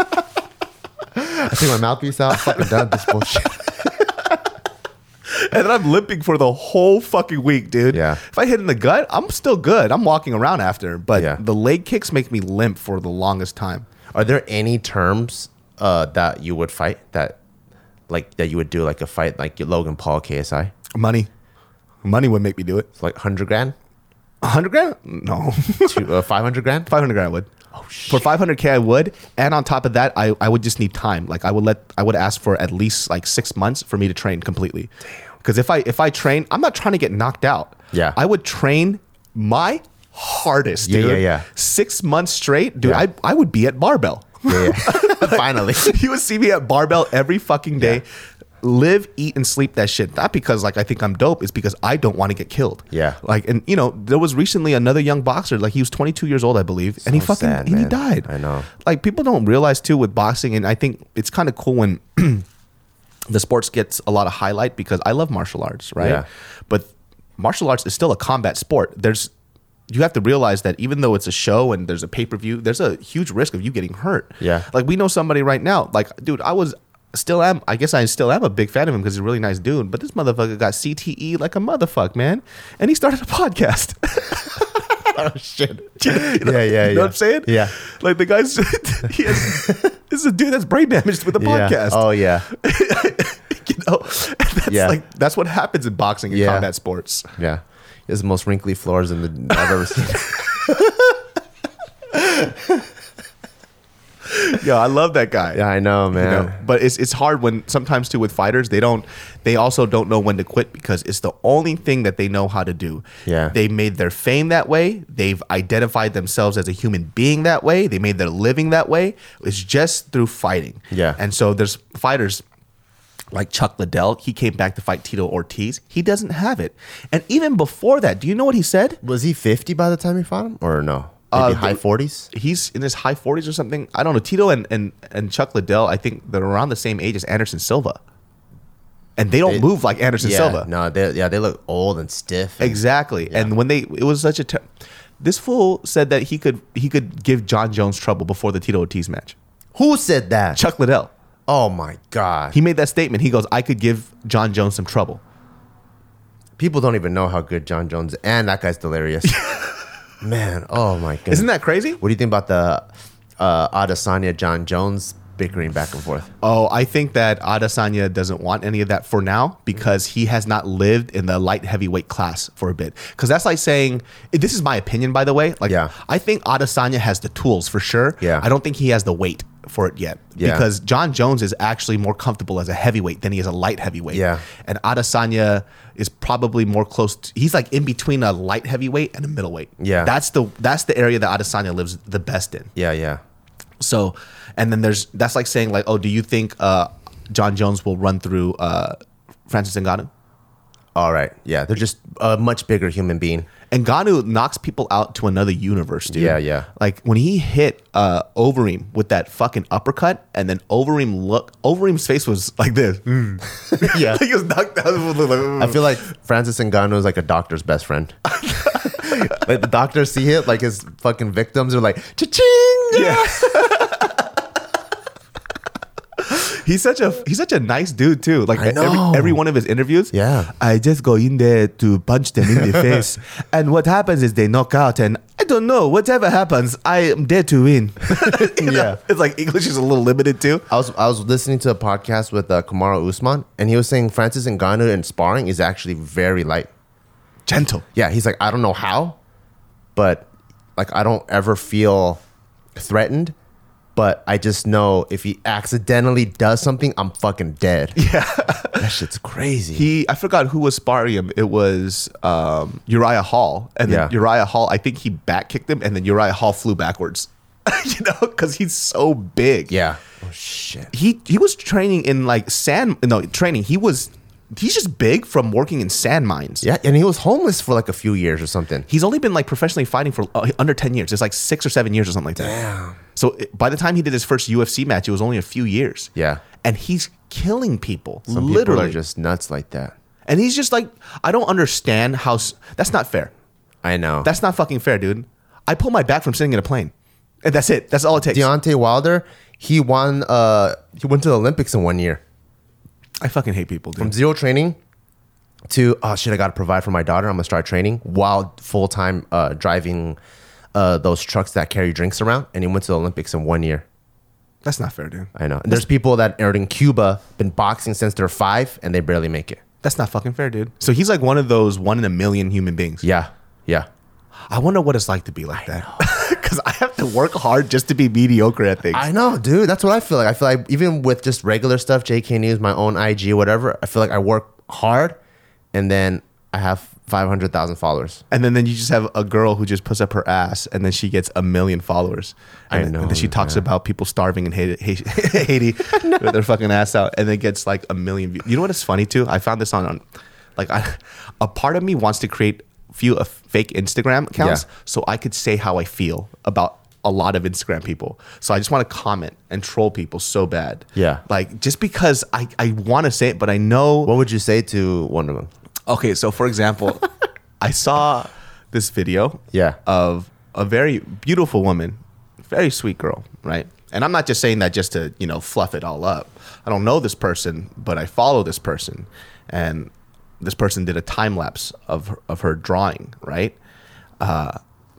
I take my mouthpiece out. Fucking done with this bullshit. and then I'm limping for the whole fucking week, dude. Yeah. If I hit in the gut, I'm still good. I'm walking around after, but Yeah. the leg kicks make me limp for the longest time. Are there any terms uh, that you would fight that, like that you would do like a fight like Logan Paul K S I? Money, money would make me do it. It's like hundred grand, A hundred grand? No. to uh, five hundred grand. five hundred grand I would. Oh shit. For five hundred K I would, and on top of that, I, I would just need time. Like I would let I would ask for at least like six months for me to train completely. Because if I if I train, I'm not trying to get knocked out. Yeah. I would train my hardest, Yeah, dude. yeah, yeah. Six months straight, dude. Yeah. I I would be at barbell. Yeah, yeah. Finally. You would see me at barbell every fucking day. Live, eat, and sleep that shit. Not because like I think I'm dope. It's because I don't want to get killed. Yeah. Like, and you know, there was recently another young boxer. Like he was twenty-two years old, I believe, and he So fucking sad, and he man. died. I know. Like people don't realize too with boxing, and I think it's kind of cool when the sports gets a lot of highlight because I love martial arts, right? Yeah. But martial arts is still a combat sport. There's you have to realize that even though it's a show and there's a pay-per-view, there's a huge risk of you getting hurt. Yeah. Like we know somebody right now. Like, dude, I was still am. I guess I still am a big fan of him because he's a really nice dude. But this motherfucker got C T E like a motherfucker, man, and he started a podcast. Oh shit. You know, Yeah, yeah, You yeah. know what I'm saying? Yeah. Like the guy's. He has, this is a dude that's brain damaged with a Yeah. podcast. Oh yeah. You know, and that's Yeah. like that's what happens in boxing and Yeah. combat sports. Yeah. He has the most wrinkly floors in the I've ever seen. Yeah, I love that guy. Yeah, I know, You man. know, but it's it's hard when sometimes too with fighters they don't they also don't know when to quit because it's the only thing that they know how to do. Yeah. They made their fame that way. They've identified themselves as a human being that way. They made their living that way. It's just through fighting. Yeah. And so there's fighters like Chuck Liddell. He came back to fight Tito Ortiz. He doesn't have it. And even before that, do you know what he said? Was he fifty by the time he fought him, or no? Uh, Maybe high the- forties. He's in his high forties or something. I don't know. Tito and, and, and Chuck Liddell, I think they're around the same age as Anderson Silva. And they don't They- move like Anderson Yeah, Silva. no, they, yeah, they look old and stiff. and- Exactly. Yeah. And when they, it was such a, ter- this fool said that he could he could give John Jones trouble before the Tito Ortiz match. Who said that? Chuck Liddell. Oh my god. He made that statement. He goes, I could give John Jones some trouble. People don't even know how good John Jones and that guy's delirious. Man, oh my god. Isn't that crazy? What do you think about the uh, Adesanya John Jones bickering back and forth? Oh, I think that Adesanya doesn't want any of that for now because he has not lived in the light heavyweight class for a bit. Because that's like saying, this is my opinion, by the way. Like, Yeah. I think Adesanya has the tools for sure. Yeah. I don't think he has the weight. for it yet. Yeah. Because John Jones is actually more comfortable as a heavyweight than he is a light heavyweight. Yeah. And Adesanya is probably more close to, he's like in between a light heavyweight and a middleweight. Yeah. That's the that's the area that Adesanya lives the best in. Yeah, yeah. So, and then there's, that's like saying like, oh, do you think uh, John Jones will run through uh, Francis Ngannou? All right. Yeah, they're just a much bigger human being. Ngannou knocks people out to another universe, dude. Yeah, yeah. Like when he hit uh, Overeem with that fucking uppercut, and then Overeem look, Overeem's face was like this. Yeah. Like he was knocked out. I feel like Francis Ngannou is like a doctor's best friend. Like the doctors see it, like his fucking victims are like, cha-ching! Yeah. He's such a he's such a nice dude too. Like I know. every every one of his interviews. Yeah. I just go in there to punch them in the face, and what happens is they knock out, and I don't know. Whatever happens, I am there to win. You know? Yeah. It's like English is a little limited too. I was I was listening to a podcast with uh, Kamaru Usman, and he was saying Francis Ngannou in sparring is actually very light. Gentle. Yeah, he's like, I don't know how, but like I don't ever feel threatened. But I just know if he accidentally does something, I'm fucking dead. Yeah. That shit's crazy. He, I forgot who was sparring him. It was um, Uriah Hall. And then Yeah. Uriah Hall, I think he back kicked him, and then Uriah Hall flew backwards. You know, because he's so big. Yeah. Oh, shit. He he was training in like sand, no, training. He was, he's just big from working in sand mines. Yeah, and he was homeless for like a few years or something. He's only been like professionally fighting for uh, under ten years. It's like six or seven years or something like that. Damn. So it- by the time he did his first U F C match, it was only a few years. Yeah. And he's killing people. Some literally. people are just nuts like that. And he's just like, I don't understand how, s- that's not fair. I know. That's not fucking fair, dude. I pull my back from sitting in a plane. And that's it. That's all it takes. Deontay Wilder, he won uh he went to the Olympics in one year. I fucking hate people, dude. From zero training to, oh shit, I gotta provide for my daughter. I'm gonna start training while full time uh driving uh those trucks that carry drinks around, and he went to the Olympics in one year. That's not fair, dude. I know. And there's people that are in Cuba, been boxing since they're five, and they barely make it. That's not fucking fair, dude. So he's like one of those one in a million human beings. Yeah. Yeah. I wonder what it's like to be like that. Because I have to work hard just to be mediocre at things. I know, dude. That's what I feel like. I feel like even with just regular stuff, J K News, my own I G, whatever, I feel like I work hard and then I have five hundred thousand followers. And then, then you just have a girl who just puts up her ass, and then she gets a million followers. I And, know, and then she talks yeah. about people starving in Haiti, Haiti, Haiti with their fucking ass out, and then gets like a million views. You know what is funny too? I found this on, on like, I, a part of me wants to create few of fake Instagram accounts Yeah. so I could say how I feel about a lot of Instagram people. So I just want to comment and troll people so bad. Yeah. Like just because I, I want to say it, but I know. What would you say to one of them? Okay, so for example, I saw this video Yeah. of a very beautiful woman, very sweet girl, right? And I'm not just saying that just to, you know, fluff it all up. I don't know this person, but I follow this person. And this person did a time lapse of her, of her drawing, right? Uh,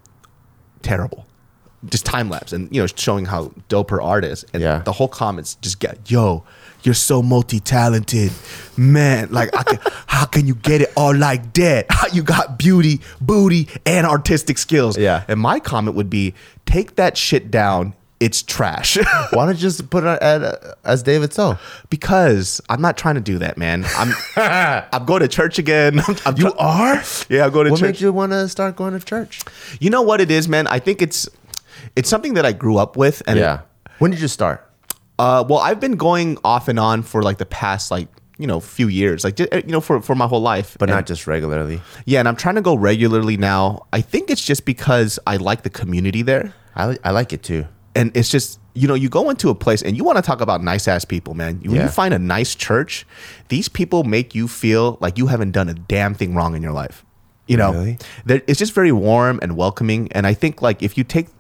terrible. Just time lapse and, you know, showing how dope her art is. And Yeah. the whole comments just get, yo, you're so multi-talented, man. Like, I can, how can you get it all like that? How you got beauty, booty, and artistic skills? Yeah. And my comment would be, take that shit down. It's trash. Why don't you just put it at, as David So? Because I'm not trying to do that, man. I'm I'm going to church again. I'm, I'm You try- are? Yeah, I'm going to What church. made you want to start going to church? You know what it is, man? I think it's it's something that I grew up with. And Yeah. When did you start? Uh, well, I've been going off and on for like the past like you know few years, like ju- you know for for my whole life, But And- not just regularly. yeah. And I'm trying to go regularly now. I think it's just because I like the community there, I, li- I like it too. and it's just you know you go into a place and you want to talk about nice ass people, man. When Yeah. you find a nice church, these people make you feel like you haven't done a damn thing wrong in your life. You know, Really? They're- it's just very warm and welcoming. And I think like if you take,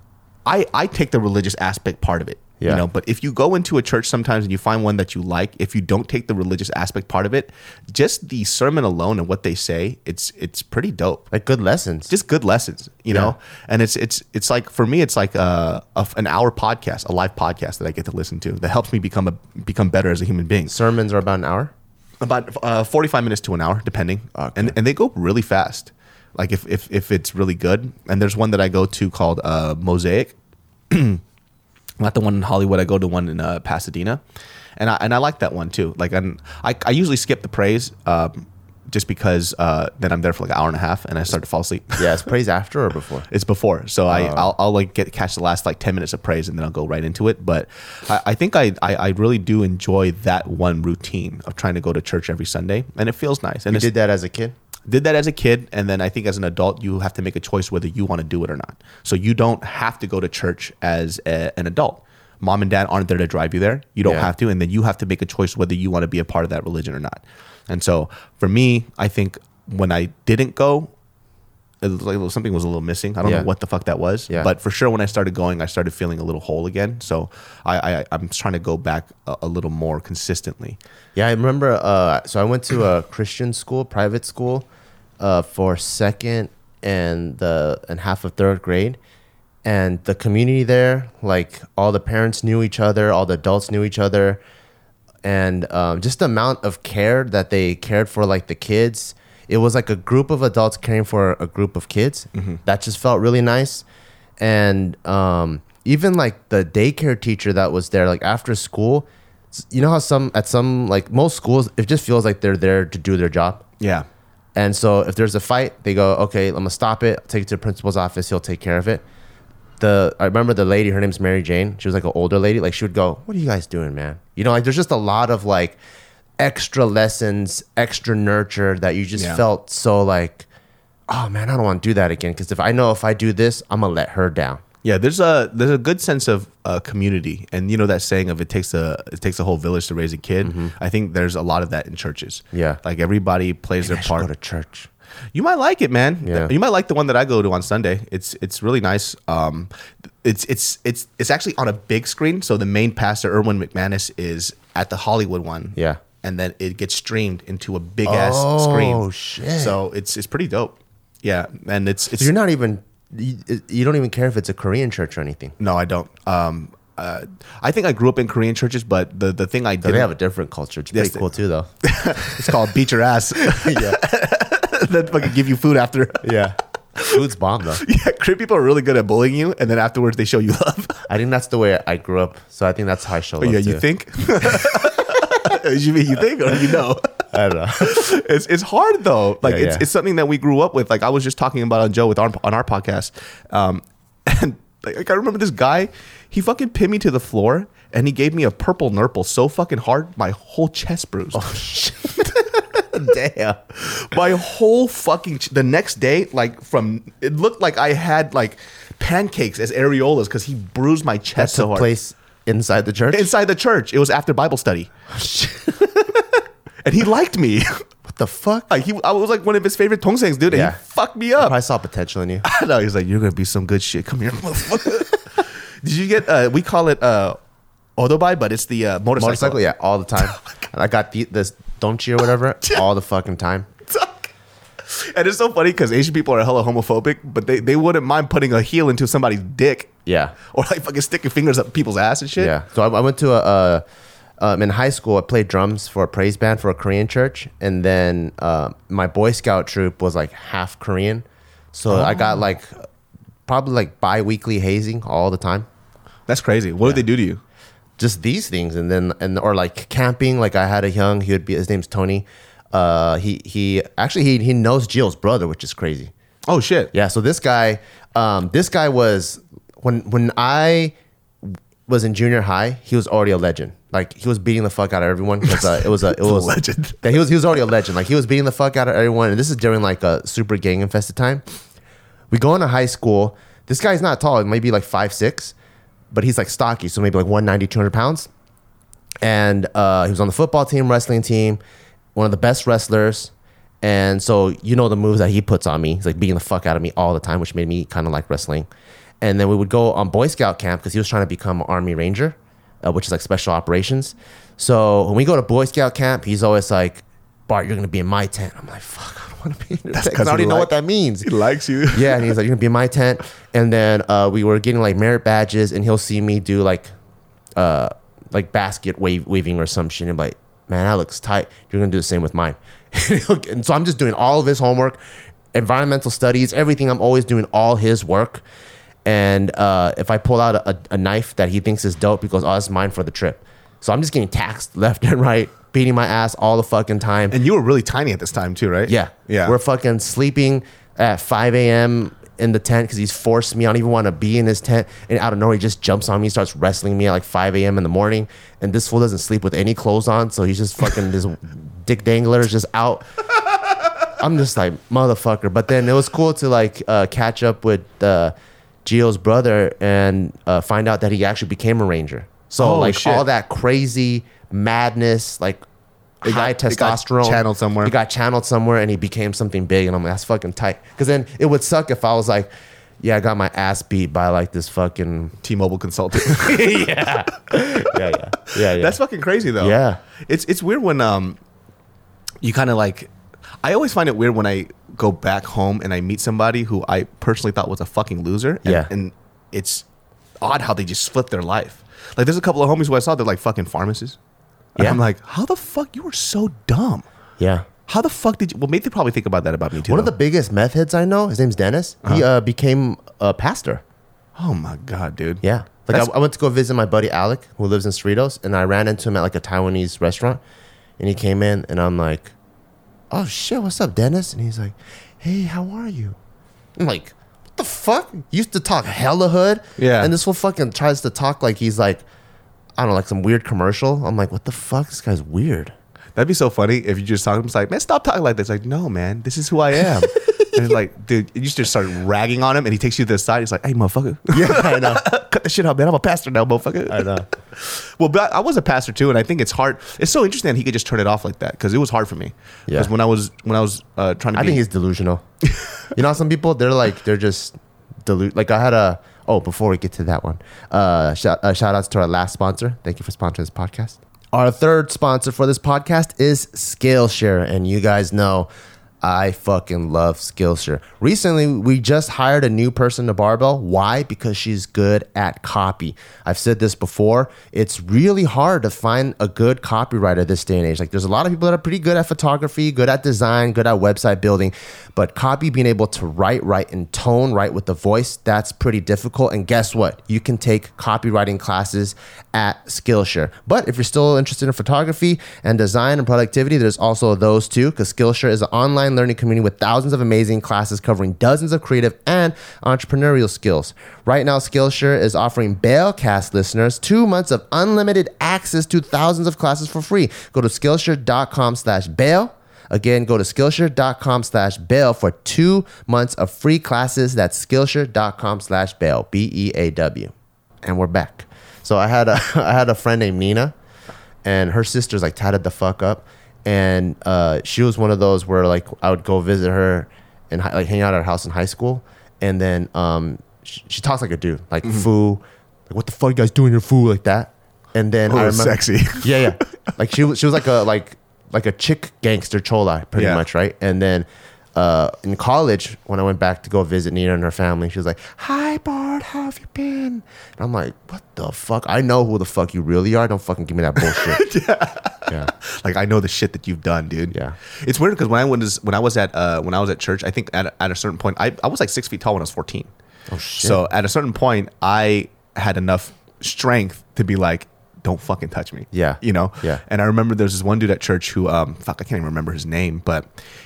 I I take the religious aspect part of it. Yeah. You know, but if you go into a church sometimes and you find one that you like, if you don't take the religious aspect part of it, just the sermon alone and what they say, it's it's pretty dope. Like good lessons. Just good lessons, you Yeah. know. And it's it's it's like for me, it's like a, a an hour podcast, a live podcast that I get to listen to that helps me become a become better as a human being. Sermons are about an hour. About uh, forty-five minutes to an hour, depending, Okay. and and they go really fast. Like if if if it's really good, and there's one that I go to called uh, Mosaic. Not the one in Hollywood. I go to one in uh, Pasadena, and I and I like that one too. Like I'm, I I usually skip the praise, um, just because uh, then I'm there for like an hour and a half, and I start to fall asleep. Yeah, it's praise after or before? It's before, so I I'll, I'll like get catch the last like ten minutes of praise, and then I'll go right into it. But I, I think I, I I really do enjoy that one routine of trying to go to church every Sunday, and it feels nice. And You it's, did that as a kid? did that as a kid, and then I think as an adult you have to make a choice whether you want to do it or not. So you don't have to go to church as a, an adult. Mom and dad aren't there to drive you there. You don't Yeah. have to, and then you have to make a choice whether you want to be a part of that religion or not. And so for me, I think when I didn't go, it was like something was a little missing. I don't Yeah. know what the fuck that was, Yeah. but for sure when I started going, I started feeling a little whole again. So I, I I'm trying to go back a, a little more consistently. Yeah, I remember. Uh, so I went to a Christian school, private school, uh, for second and the and half of third grade, and the community there, like all the parents knew each other, all the adults knew each other, and um, just the amount of care that they cared for, like the kids. It was like a group of adults caring for a group of kids. Mm-hmm. That just felt really nice, and um, even like the daycare teacher that was there, like after school. You know how some at some like most schools, it just feels like they're there to do their job. Yeah. And so if there's a fight, they go, okay, I'm gonna stop it. Take it to the principal's office. He'll take care of it. The I remember the lady. Her name's Mary Jane. She was like an older lady. Like she would go, "What are you guys doing, man?" You know, like there's just a lot of like extra lessons, extra nurture that you just Yeah. felt so like, oh man, I don't want to do that again. Because if I know if I do this, I'm gonna let her down. Yeah, there's a there's a good sense of uh, community, and you know that saying of it takes a it takes a whole village to raise a kid. I think there's a lot of that in churches. Yeah. like everybody plays Maybe I their should part. go to church. You might like it, man. Yeah. You might like the one that I go to on Sunday. It's it's really nice. Um, it's it's it's it's actually on a big screen. So the main pastor, Erwin McManus, is at the Hollywood one. Yeah. and then it gets streamed into a big ass Oh, screen. shit. So it's it's pretty dope. Yeah, and it's it's So you're not even you, you don't even care if it's a Korean church or anything. no, I don't. Um, uh, I think I grew up in Korean churches, but the the thing I So did they have a different culture. It's Yes, pretty cool too, though. it's called beat your ass. yeah, Then fucking give you food after. yeah. Food's bomb though. Yeah, Korean people are really good at bullying you, and then afterwards they show you love. I think that's the way I grew up. So I think that's how I show love. Yeah, too. you think? you mean you think or you know? I don't know. it's it's hard though. Like Yeah, it's yeah. it's something that we grew up with. Like I was just talking about on Joe with our on our podcast, um, and like I remember this guy. He fucking pinned me to the floor and he gave me a purple nurple so fucking hard my whole chest bruised. Oh shit! Damn. My whole fucking ch- the next day, like from it looked like I had like pancakes as areolas because he bruised my chest That so took hard. place inside the church. Inside the church. It was after Bible study, and he liked me. What the fuck? Like he, I was like one of his favorite tongsengs, dude. And Yeah. he fucked me up. I saw potential in you. No, he's like, you're gonna be some good shit. Come here, motherfucker. Did you get? Uh, we call it uh, otobai, but it's the uh, motorcycle. Motorcycle, yeah, all the time. And I got the, this donchi or whatever all the fucking time. And it's so funny because Asian people are hella homophobic, but they, they wouldn't mind putting a heel into somebody's dick Yeah, or like fucking sticking fingers up people's ass and shit. yeah. So I, I went to a. Uh, um, in high school, I played drums for a praise band for a Korean church, and then uh, my Boy Scout troop was like half Korean, so I got like probably like bi-weekly hazing all the time. That's crazy. What did they do to you? Just these things, and then and or like camping. Like I had a young, he would be his name's Tony. Uh, he he actually he he knows Jill's brother, which is crazy. Oh shit. Yeah. So this guy, um, this guy was when when I was in junior high, he was already a legend. Like he was beating the fuck out of everyone because uh, it was a it was a legend. Yeah, he was he was already a legend. Like he was beating the fuck out of everyone, and this is during like a super gang infested time. We go into high school. This guy's not tall, maybe like five six, but he's like stocky, so maybe like one ninety, two hundred pounds. And uh, he was on the football team, wrestling team, one of the best wrestlers. And so you know the moves that he puts on me. He's like beating the fuck out of me all the time, which made me kind of like wrestling. And then we would go on Boy Scout camp because he was trying to become an Army Ranger, uh, which is like special operations. So when we go to Boy Scout camp, he's always like, Bart, you're going to be in my tent. I'm like, fuck, I don't want to be in your tent 'cause I he already know like- what that means. He likes you. Yeah, and he's like, you're going to be in my tent. And then uh, we were getting like merit badges, and he'll see me do like uh, like basket wave, waving or some shit. And I'm like, man, that looks tight. You're going to do the same with mine. And so I'm just doing all of his homework, environmental studies, everything. I'm always doing all his work. And uh, if I pull out a, a knife that he thinks is dope, he goes, "Oh, that's mine for the trip." So I'm just getting taxed left and right, beating my ass all the fucking time. And you were really tiny at this time too, right? Yeah, Yeah. We're fucking sleeping at five a.m. in the tent because he's forced me. I don't even want to be in his tent. And out of nowhere, he just jumps on me, starts wrestling me at like five a.m. in the morning. And this fool doesn't sleep with any clothes on, so he's just fucking this dick dangler is just out. I'm just like, motherfucker. But then it was cool to like uh, catch up with uh, Gio's brother and uh, find out that he actually became a ranger. So Oh, like shit. all that crazy madness, like It high got- it got testosterone, channeled somewhere. He got channeled somewhere, and he became something big. And I'm like, that's fucking tight. Because then it would suck if I was like, yeah, I got my ass beat by like this fucking T-Mobile consultant. yeah, yeah, yeah, yeah, yeah. That's fucking crazy though. Yeah. It's it's weird when um you kind of like I always find it weird when I go back home and I meet somebody who I personally thought was a fucking loser. And, Yeah. and it's odd how they just flip their life. Like there's a couple of homies who I saw, they're like fucking pharmacists. And Yeah. I'm like, how the fuck you were so dumb? yeah. How the fuck did you? Well, maybe they probably think about that about me too. One of the though. biggest meth heads I know, his name's Dennis. He uh, became a pastor. Oh my god, dude. Yeah. Like That's- I, I went to go visit my buddy Alec, who lives in Cerritos, and I ran into him at like a Taiwanese restaurant, and he came in, and I'm like, "Oh shit, what's up, Dennis?" And he's like, "Hey, how are you?" I'm like, "What the fuck?" Used to talk hella hood, Yeah. and this fool fucking tries to talk like he's like, I don't know, like some weird commercial. I'm like, "What the fuck? This guy's weird." That'd be so funny if you just talk to him. It's like, man, stop talking like this. Like, no, man, this is who I am. And it's like, dude, you just start ragging on him, and he takes you to the side. He's like, hey, motherfucker, Yeah, I know. cut the shit out, man. I'm a pastor now, motherfucker. I know. Well, but I was a pastor too, and I think it's hard. It's so interesting that he could just turn it off like that because it was hard for me. Yeah. Because when I was when I was uh, trying to, I be, think he's delusional. You know, some people they're like they're just delu- Like I had a oh before we get to that one, uh, shout uh, shout outs to our last sponsor. Thank you for sponsoring this podcast. Our third sponsor for this podcast is Skillshare, and you guys know I fucking love Skillshare. Recently, we just hired a new person to Barbell. Why? Because she's good at copy. I've said this before. It's really hard to find a good copywriter this day and age. Like, there's a lot of people that are pretty good at photography, good at design, good at website building, but copy, being able to write, write in tone, write with the voice, that's pretty difficult. And guess what? You can take copywriting classes at Skillshare. But if you're still interested in photography and design and productivity, there's also those too, because Skillshare is an online learning community with thousands of amazing classes covering dozens of creative and entrepreneurial skills. Right now, Skillshare is offering Bailcast listeners two months of unlimited access to thousands of classes for free. Go to Skillshare.com slash bail. Again, go to Skillshare.com slash bail for two months of free classes. That's Skillshare.com slash bail, B E A W. And we're back. So I had a I had a friend named Nina, and her sister's like tatted the fuck up. And uh, she was one of those where like I would go visit her and hi- like hang out at her house in high school, and then um, she, she talks like a dude, like Mm-hmm. foo, like what the fuck you guys doing your foo like that. And then Oh, I remember, sexy. yeah, yeah, like she was she was like a like like a chick gangster chola, pretty Yeah. much, right? And then uh, in college, when I went back to go visit Nina and her family, she was like, "Hi, Bart, how have you been?" And I'm like, "What the fuck? I know who the fuck you really are. Don't fucking give me that bullshit." yeah. Like I know the shit that you've done, dude. Yeah. It's weird because when I was when I was at uh, when I was at church, I think at, at a certain point, I, I was like six feet tall when I was fourteen. Oh shit. So at a certain point, I had enough strength to be like, don't fucking touch me. Yeah. You know? Yeah. And I remember there's this one dude at church who, um, fuck, I can't even remember his name, but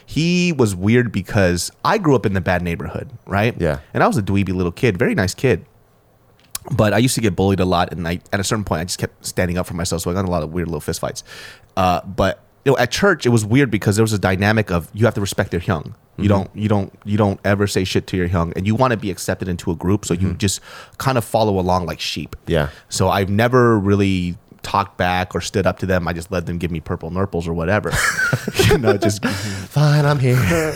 he was weird because I grew up in the bad neighborhood, right? Yeah. And I was a dweeby little kid, very nice kid. But I used to get bullied a lot, and I, at a certain point, I just kept standing up for myself. So I got in a lot of weird little fistfights. Uh, but you know, at church, it was weird because there was a dynamic of you have to respect your young. You don't, you don't, you don't ever say shit to your young, and you want to be accepted into a group. So you just kind of follow along like sheep. Yeah. So I've never really talked back or stood up to them. I just let them give me purple nurples or whatever. you know, just Fine, I'm here.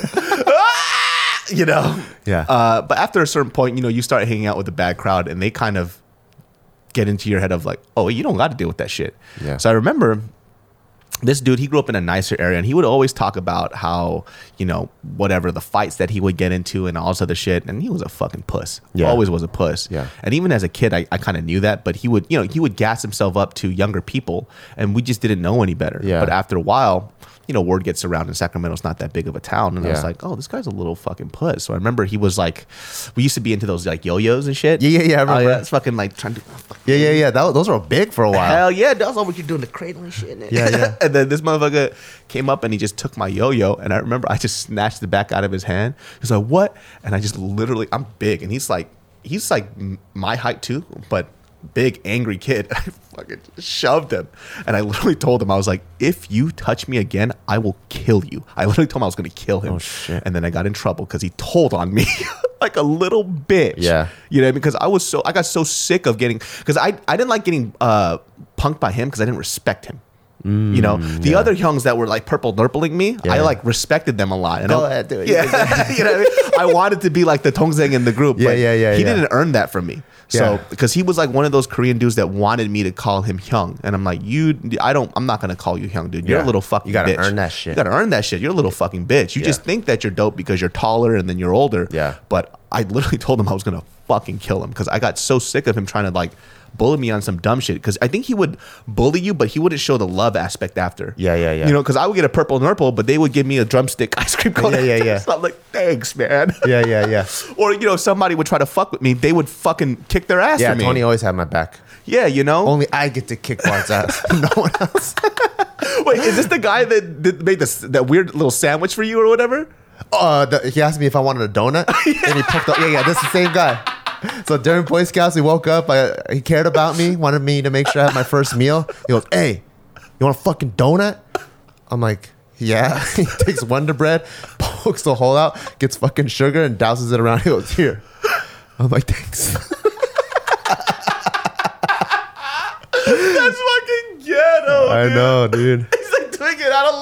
you know. Yeah. Uh, but after a certain point, you know, you start hanging out with a bad crowd, and they kind of get into your head of like, oh, you don't got to deal with that shit. Yeah. So I remember this dude, he grew up in a nicer area, and he would always talk about how, you know, whatever the fights that he would get into and all this other shit. And he was a fucking puss. Yeah. Always was a puss. Yeah. And even as a kid, I, I kind of knew that, but he would, you know, he would gas himself up to younger people, and we just didn't know any better. Yeah. But after a while, you know, word gets around in Sacramento's not that big of a town. And I was Yeah. like, oh, this guy's a little fucking puss. So I remember he was like, we used to be into those like yo-yos and shit. Yeah, yeah, yeah, I remember. Oh, yeah, it's fucking like trying to. Yeah, yeah, yeah. That, was- those were big for a while. Hell yeah, that was all what you're doing, the cradle and shit. Yeah, yeah. And then this motherfucker came up and he just took my yo-yo. And I remember I just snatched it back out of his hand. He's like, what? And I just literally, I'm big. And he's like, he's like m- my height too, but big, angry kid. I fucking shoved him. And I literally told him, I was like, if you touch me again, I will kill you. I literally told him I was going to kill him. Oh, shit. And then I got in trouble because he told on me like a little bitch. Yeah. You know, because I was so, I got so sick of getting, because I, I didn't like getting uh, punked by him because I didn't respect him. You know, the yeah. other youngs that were like purple nurpling me, Yeah. I like respected them a lot. And Go I, ahead, do it. Yeah, you know what I mean? I wanted to be like the Tongzeng in the group. Yeah, but yeah, yeah, He yeah. didn't earn that from me. So Yeah. because he was like one of those Korean dudes that wanted me to call him Hyung, and I'm like, you, I don't, I'm not gonna call you Hyung, dude. You're Yeah. a little fucking. You gotta bitch. earn that shit. You gotta earn that shit. You're a little fucking bitch. You Yeah. just think that you're dope because you're taller and then you're older. Yeah. But I literally told him I was gonna fucking kill him because I got so sick of him trying to like bully me on some dumb shit. Because I think he would bully you, but he wouldn't show the love aspect after. Yeah, yeah, yeah. You know, because I would get a purple nurple, but they would give me a drumstick ice cream cone. Yeah, yeah, after. yeah. So I'm like, thanks, man. Yeah, yeah, yeah. Or you know, somebody would try to fuck with me, they would fucking kick their ass Yeah, for me. Tony always had my back. Yeah, you know. Only I get to kick Bart's ass. No one else. Wait, is this the guy that, that made this that weird little sandwich for you or whatever? Uh, the, he asked me if I wanted a donut, and he picked up. Yeah, yeah, this is the same guy. So during Boy Scouts, we woke up. I, he cared about me, wanted me to make sure I had my first meal. He goes, "Hey, you want a fucking donut?" I'm like, "Yeah." He takes Wonder Bread, pokes the hole out, gets fucking sugar, and douses it around. He goes, "Here." I'm like, "Thanks." That's fucking ghetto. I dude. know, dude. He's like doing it out of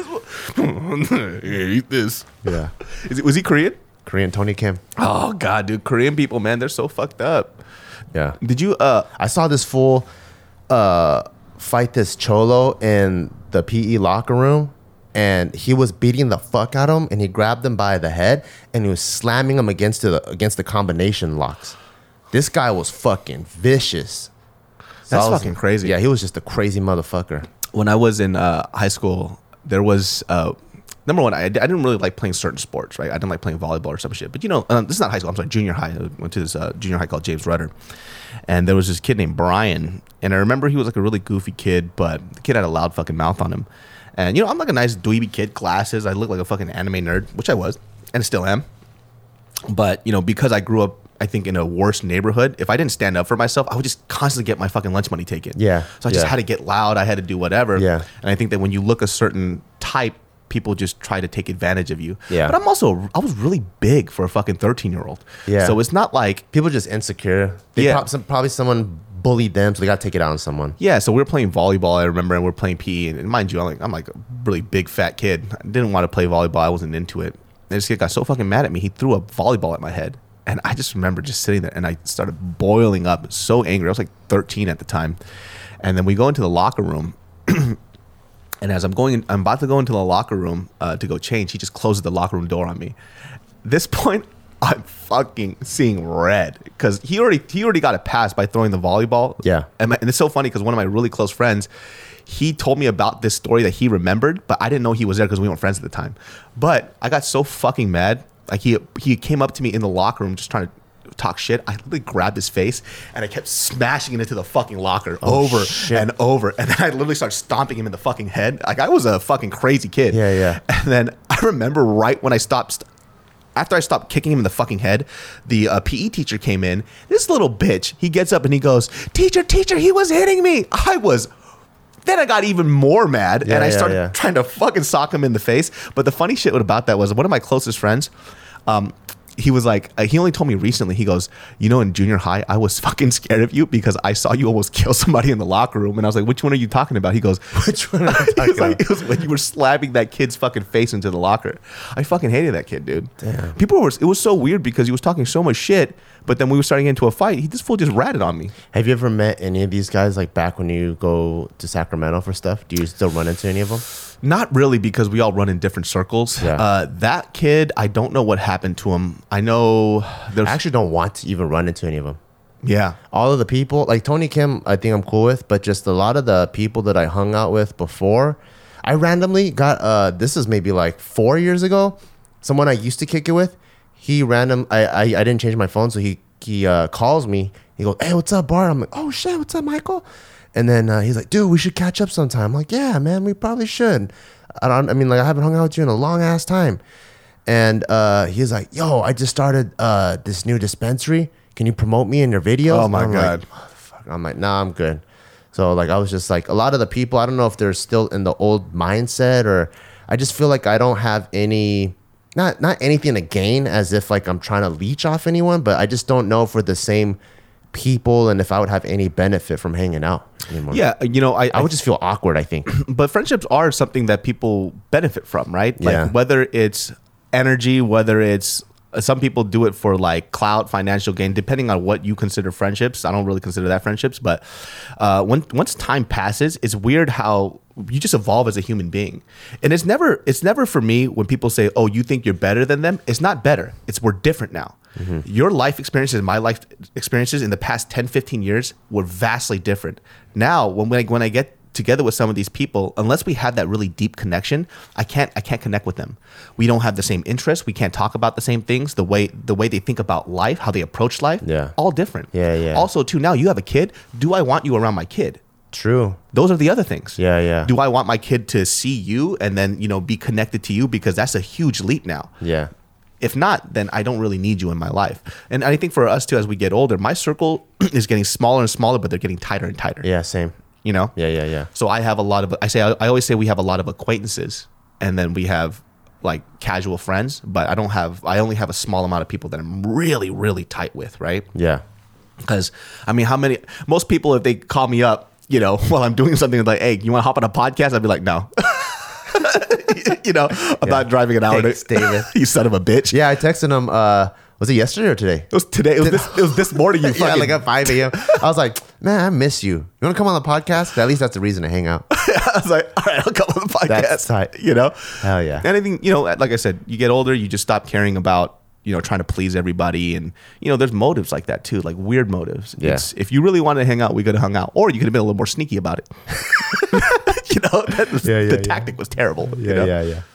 love. Here, eat this. Yeah, Is it, was he Korean? Korean Tony Kim. Oh god, dude, Korean people, man, they're so fucked up. Yeah. Did you? Uh, I saw this fool uh, fight this cholo in the P E locker room, and he was beating the fuck out of him, and he grabbed him by the head, and he was slamming him against the against the combination locks. This guy was fucking vicious. So That's I was- fucking crazy. Yeah, he was just a crazy motherfucker. when I was in uh, high school, there was uh, number one. I, I didn't really like playing certain sports, right? I didn't like playing volleyball or some shit. But you know, um, this is not high school. I'm sorry, junior high. I went to this uh, junior high called James Rudder, and there was this kid named Brian. And I remember he was like a really goofy kid, but the kid had a loud fucking mouth on him. And you know, I'm like a nice dweeby kid, glasses. I look like a fucking anime nerd, which I was, and still am. But you know, because I grew up, I think, in a worse neighborhood, if I didn't stand up for myself, I would just constantly get my fucking lunch money taken. Yeah, So I just yeah. had to get loud. I had to do whatever. Yeah. And I think that when you look a certain type, people just try to take advantage of you. Yeah. But I'm also, I was really big for a fucking thirteen year old. Yeah. So it's not like, People just insecure. They Yeah. prob- some, probably someone bullied them, so they got to take it out on someone. yeah. So we were playing volleyball, I remember, and we are playing P E. And mind you, I'm like, I'm like a really big fat kid. I didn't want to play volleyball. I wasn't into it. And this kid got so fucking mad at me. He threw a volleyball at my head. And I just remember just sitting there and I started boiling up, so angry. I was like thirteen at the time. And then we go into the locker room. And as I'm going, in, I'm about to go into the locker room uh, to go change. He just closes the locker room door on me. This point, I'm fucking seeing red because he already he already got a pass by throwing the volleyball. Yeah. and, my, and it's so funny because one of my really close friends, he told me about this story that he remembered, but I didn't know he was there because we weren't friends at the time. But I got so fucking mad. Like he he came up to me in the locker room just trying to talk shit. I literally grabbed his face and I kept smashing it into the fucking locker Oh, over shit. and over. And then I literally started stomping him in the fucking head. Like I was a fucking crazy kid. Yeah, yeah. And then I remember right when I stopped, after I stopped kicking him in the fucking head, the uh, P E teacher came in. This little bitch, he gets up and he goes, teacher, teacher, he was hitting me. I was... Then I got even more mad Yeah, and I yeah, started yeah. trying to fucking sock him in the face. But the funny shit about that was one of my closest friends, um, he was like, uh, he only told me recently, he goes, you know, in junior high, I was fucking scared of you because I saw you almost kill somebody in the locker room. And I was like, which one are you talking about? He goes, Which one am I he talking was like, about? it was when you were slapping that kid's fucking face into the locker. I fucking hated that kid, dude. Damn. People were, it was so weird because he was talking so much shit, but then we were starting into a fight. He this fool just ratted on me. Have you ever met any of these guys like back when you go to Sacramento for stuff? Do you still run into any of them? Not really, because we all run in different circles. Yeah. Uh, that kid, I don't know what happened to him. I know there's I actually don't want to even run into any of them. yeah. All of the people, like Tony Kim, I think I'm cool with, but just a lot of the people that I hung out with before, I I randomly got uh this is maybe like four years ago. Someone I used to kick it with, he random I I, I didn't change my phone, so he he uh, calls me. He goes, "Hey, what's up, Bart?" I'm like, "Oh shit, what's up, Michael?" And then uh, he's like, "Dude, we should catch up sometime." I'm like, "Yeah, man, we probably should." I don't. I mean, like I haven't hung out with you in a long ass time. And uh, he's like, "Yo, I just started uh, this new dispensary. Can you promote me in your videos?" Oh my I'm god. Like, Motherfucker. I'm like, "Nah, I'm good." So like I was just like a lot of the people, I don't know if they're still in the old mindset, or I just feel like I don't have any not not anything to gain, as if like I'm trying to leech off anyone, but I just don't know if we're the same people and if I would have any benefit from hanging out anymore. Yeah, you know, I I would just feel awkward, I think. but friendships are something that people benefit from, right? Like Yeah. whether it's energy, whether it's some people do it for like clout, financial gain, depending on what you consider friendships. I don't really consider that friendships, but uh, when once time passes, it's weird how you just evolve as a human being. And it's never it's never for me when people say, "Oh, you think you're better than them." It's not better. It's we're different now. Mm-hmm. Your life experiences and my life experiences in the past ten, fifteen years were vastly different. Now, when I, when I get together with some of these people, unless we have that really deep connection, I can't I can't connect with them. We don't have the same interests. We can't talk about the same things. The way the way they think about life, how they approach life, Yeah. all different. Yeah, yeah. Also, too, now you have a kid. Do I want you around my kid? True. Those are the other things. Yeah, yeah. Do I want my kid to see you and then, you know, be connected to you? Because that's a huge leap now. Yeah. If not, then I don't really need you in my life. And I think for us too, as we get older, my circle is getting smaller and smaller, but they're getting tighter and tighter. Yeah, same. You know? Yeah, yeah, yeah. So I have a lot of, I say, I always say we have a lot of acquaintances, and then we have like casual friends, but I don't have, I only have a small amount of people that I'm really, really tight with, right? Yeah. Because, I mean, how many, most people, if they call me up, you know, while I'm doing something like, "Hey, you want to hop on a podcast?" I'd be like, "No." You know, I'm Yeah. not driving an hour Thanks, to, David. You son of a bitch. Yeah, I texted him, uh, was it yesterday or today? It was today. It was this, it was this morning. You Yeah, fucking, like at five a.m. I was like, "Man, I miss you. You want to come on the podcast?" 'Cause at least that's the reason to hang out. I was like, "All right, I'll come on the podcast." That's tight. You know? Hell yeah. Anything, you know, like I said, you get older, you just stop caring about, you know, trying to please everybody. And, you know, there's motives like that too, like weird motives. Yeah. It's, if you really wanted to hang out, we could have hung out. Or you could have been a little more sneaky about it. You know, that was, Yeah, yeah, the yeah. tactic was terrible. Yeah, you know? yeah, yeah.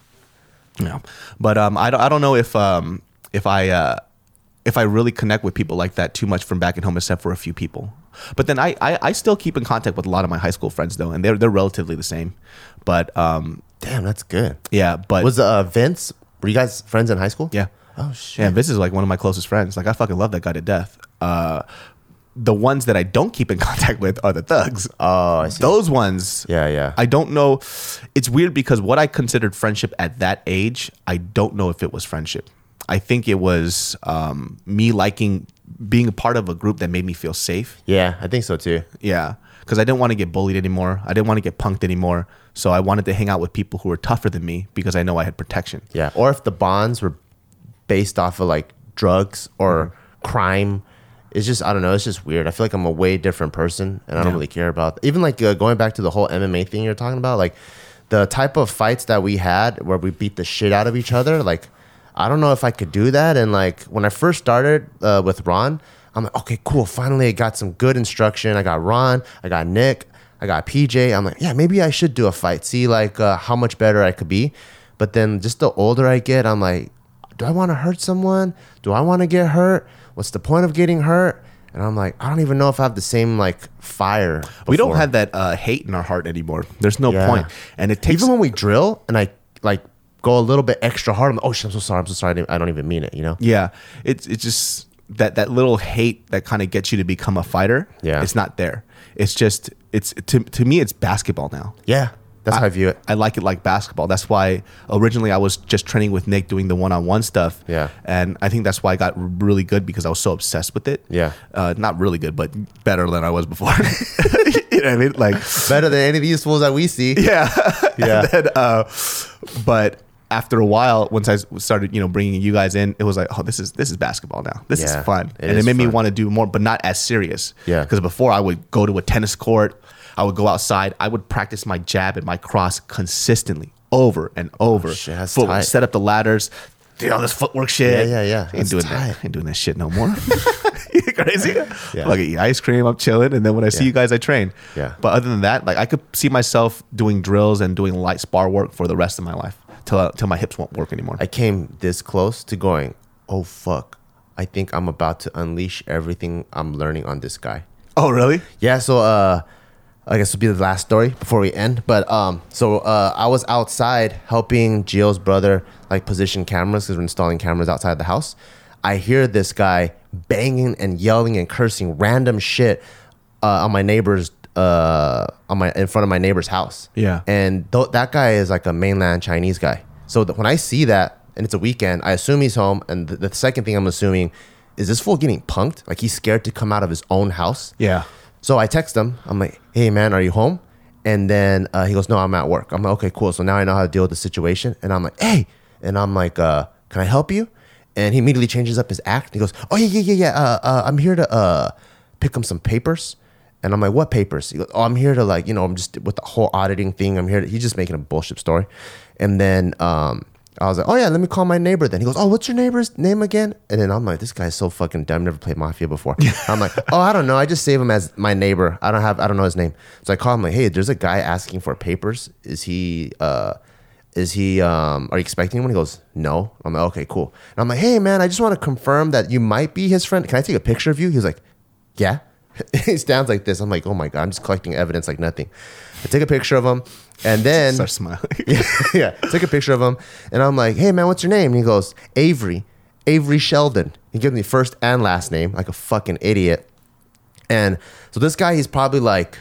Yeah. But um, I, don't, I don't know if um, if I uh, if I really connect with people like that too much from back at home, except for a few people. But then I, I, I still keep in contact with a lot of my high school friends though, and they're they're relatively the same. But um, Damn, that's good. yeah, but Was uh, Vince, were you guys friends in high school? yeah. Oh, shit. Yeah, Vince is like one of my closest friends. Like I fucking love that guy to death. Uh, the ones that I don't keep in contact with are the thugs. Oh, I see. Those ones, Yeah, yeah. I don't know. It's weird because what I considered friendship at that age, I don't know if it was friendship. I think it was um, me liking being a part of a group that made me feel safe. Yeah, I think so too. Yeah, because I didn't want to get bullied anymore. I didn't want to get punked anymore. So I wanted to hang out with people who were tougher than me because I know I had protection. Yeah. Or if the bonds were based off of like drugs or Mm-hmm. crime, it's just, I don't know, it's just weird. I feel like I'm a way different person and I don't Yeah. really care about, even like uh, going back to the whole M M A thing you're talking about, like the type of fights that we had where we beat the shit out of each other. Like, I don't know if I could do that. And like when I first started uh, with Ron, I'm like, okay, cool. Finally, I got some good instruction. I got Ron, I got Nick, I got P J. I'm like, yeah, maybe I should do a fight. See like uh, how much better I could be. But then just the older I get, I'm like, do I want to hurt someone? Do I want to get hurt? What's the point of getting hurt? And I'm like, I don't even know if I have the same like fire. We don't before. have that uh, hate in our heart anymore. There's no Yeah. point. And it takes Even when we drill and I like go a little bit extra hard, I'm like, oh shit, I'm so sorry. I'm so sorry. I, didn't- I don't even mean it, you know? Yeah, it's it's just that that little hate that kind of gets you to become a fighter. Yeah. It's not there. It's just it's to to me it's basketball now. Yeah. That's how I view it. I like it like basketball. That's why originally I was just training with Nick doing the one-on-one stuff. Yeah. And I think that's why I got really good because I was so obsessed with it. Yeah. Uh, not really good, but better than I was before. You know what I mean? Like Better than any of these fools that we see. yeah. Yeah. And then, uh, but after a while, once I started, you know, bringing you guys in, it was like, oh, this is this is basketball now. This Yeah, is fun, it and it is made me fun. want to do more, but not as serious. Yeah. Because before I would go to a tennis court, I would go outside, I would practice my jab and my cross consistently, over and over. Oh, shit, that's Footwork, tight. set up the ladders, do all this footwork shit. Yeah, yeah, yeah. Ain't That's doing tight. that. Ain't doing that shit no more. You crazy. Yeah. Like I eat ice cream, I'm chilling, and then when I see Yeah. you guys, I train. Yeah. But other than that, like I could see myself doing drills and doing light spar work for the rest of my life till till my hips won't work anymore. I came this close to going, oh fuck, I think I'm about to unleash everything I'm learning on this guy. Oh really? Yeah, so uh I guess will be the last story before we end. But um so uh I was outside helping Gio's brother like position cameras because we're installing cameras outside the house. I hear this guy banging and yelling and cursing random shit uh, on my neighbor's uh on my in front of my neighbor's house. Yeah. And th- that guy is like a mainland Chinese guy. So th- when I see that and it's a weekend, I assume he's home. And th- the second thing I'm assuming is this fool getting punked? Like he's scared to come out of his own house. Yeah. So I text him. I'm like, hey, man, are you home? And then uh, he goes, no, I'm at work. I'm like, okay, cool. So now I know how to deal with the situation. And I'm like, hey. And I'm like, uh, can I help you? And he immediately changes up his act. He goes, oh, yeah, yeah, yeah, yeah. Uh, uh, I'm here to uh, pick up some papers. And I'm like, what papers? He goes, oh, I'm here to like, you know, I'm just with the whole auditing thing. I'm here to, he's just making a bullshit story. And then um, I was like, oh, yeah, let me call my neighbor then. He goes, oh, what's your neighbor's name again? And then I'm like, this guy's so fucking dumb. Never played Mafia before. I'm like, oh, I don't know. I just save him as my neighbor. I don't have, I don't know his name. So I call him like, hey, there's a guy asking for papers. Is he, uh, is he, um, are you expecting him? And he goes, no. I'm like, okay, cool. And I'm like, hey, man, I just want to confirm that you might be his friend. Can I take a picture of you? He was like, yeah. He stands like this. I'm like, oh my God, I'm just collecting evidence like nothing. I take a picture of him and then Start smiling. yeah, yeah, take a picture of him and I'm like, hey man, what's your name? And he goes, Avery, Avery Sheldon. He gives me first and last name like a fucking idiot. And so this guy, he's probably like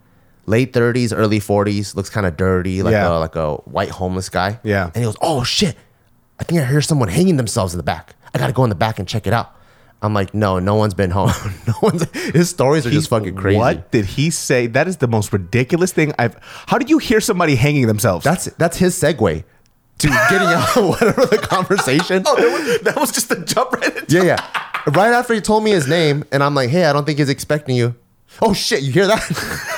late thirties, early forties, looks kind of dirty, like Yeah. a like a white homeless guy. Yeah. And he goes, oh shit, I think I hear someone hanging themselves in the back. I gotta go in the back and check it out. I'm like, no, no one's been home. No one's. His stories are just fucking crazy. What did he say? That is the most ridiculous thing I've. How did you hear somebody hanging themselves? That's that's his segue to getting out of whatever the conversation. oh, that was, that was just the jump right into. Yeah, yeah. Right after he told me his name, and I'm like, hey, I don't think he's expecting you. Oh shit, you hear that?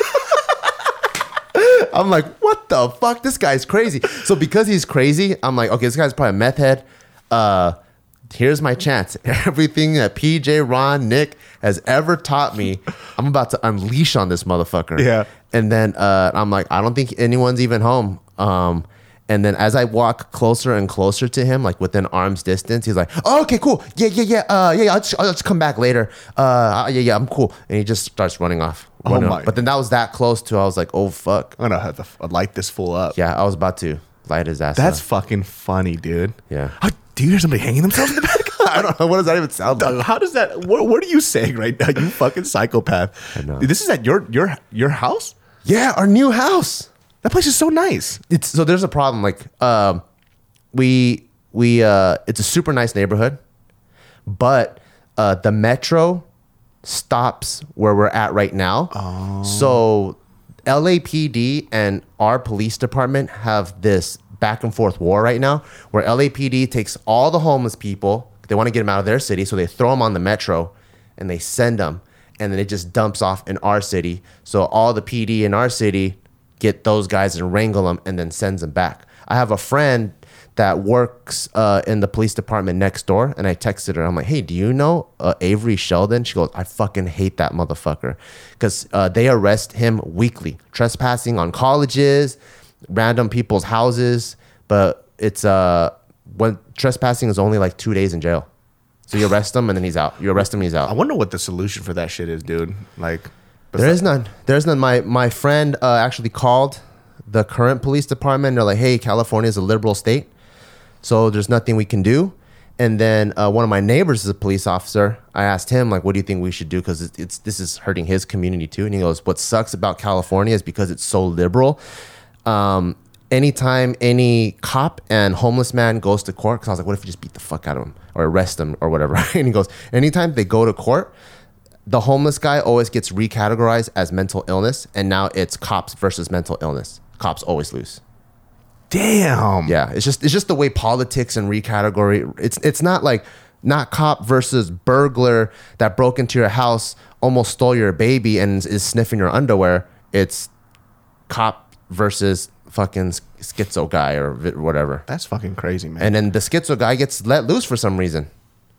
I'm like, what the fuck? This guy's crazy. So because he's crazy, I'm like, okay, this guy's probably a meth head. Uh, here's my chance. Everything that P J, Ron, Nick has ever taught me, I'm about to unleash on this motherfucker. Yeah. And then uh, I'm like, I don't think anyone's even home. Um, and then as I walk closer and closer to him, like within arm's distance, he's like, oh, okay, cool. Yeah, yeah, yeah. Uh, yeah, yeah, I'll just, I'll just come back later. Uh, yeah, yeah, I'm cool. And he just starts running off. Oh running my. off. But then that was that close to, I was like, oh, fuck. I'm gonna have to f- light this fool up. Yeah, I was about to light his ass That's up. fucking funny, dude. Yeah. How, do you hear somebody hanging themselves in the back? I don't know. What does that even sound like? Dog, how does that? What, what are you saying right now? You fucking psychopath. I know. This is at your your your house. Yeah, our new house. That place is so nice. It's so there's a problem. Like, um, we we uh, it's a super nice neighborhood, but uh, the metro stops where we're at right now. Oh. So L A P D and our police department have this back and forth war right now, where L A P D takes all the homeless people. They want to get them out of their city, so they throw them on the metro, and they send them, and then it just dumps off in our city. So all the P D in our city get those guys and wrangle them and then sends them back. I have a friend that works uh, in the police department next door, and I texted her. I'm like, hey, do you know uh, Avery Sheldon? She goes, I fucking hate that motherfucker because uh, they arrest him weekly, trespassing on colleges, random people's houses, but it's uh when trespassing is only like two days in jail. So you arrest him and then he's out. You arrest him, he's out. I wonder what the solution for that shit is, dude. Like, There is none. There's none. My my friend uh, actually called the current police department. They're like, hey, California is a liberal state, so there's nothing we can do. And then uh, one of my neighbors is a police officer. I asked him, like, what do you think we should do? Because it's, it's this is hurting his community too. And he goes, what sucks about California is because it's so liberal. Um, anytime any cop and homeless man goes to court, because I was like, what if you just beat the fuck out of him or arrest him or whatever? And he goes, anytime they go to court, the homeless guy always gets recategorized as mental illness, and now it's cops versus mental illness. Cops always lose. damn. Yeah, it's just it's just the way politics and recategory. It's it's not like not cop versus burglar that broke into your house, almost stole your baby, and is sniffing your underwear. It's cop versus fucking schizo guy or whatever. That's fucking crazy, man. And then the schizo guy gets let loose for some reason.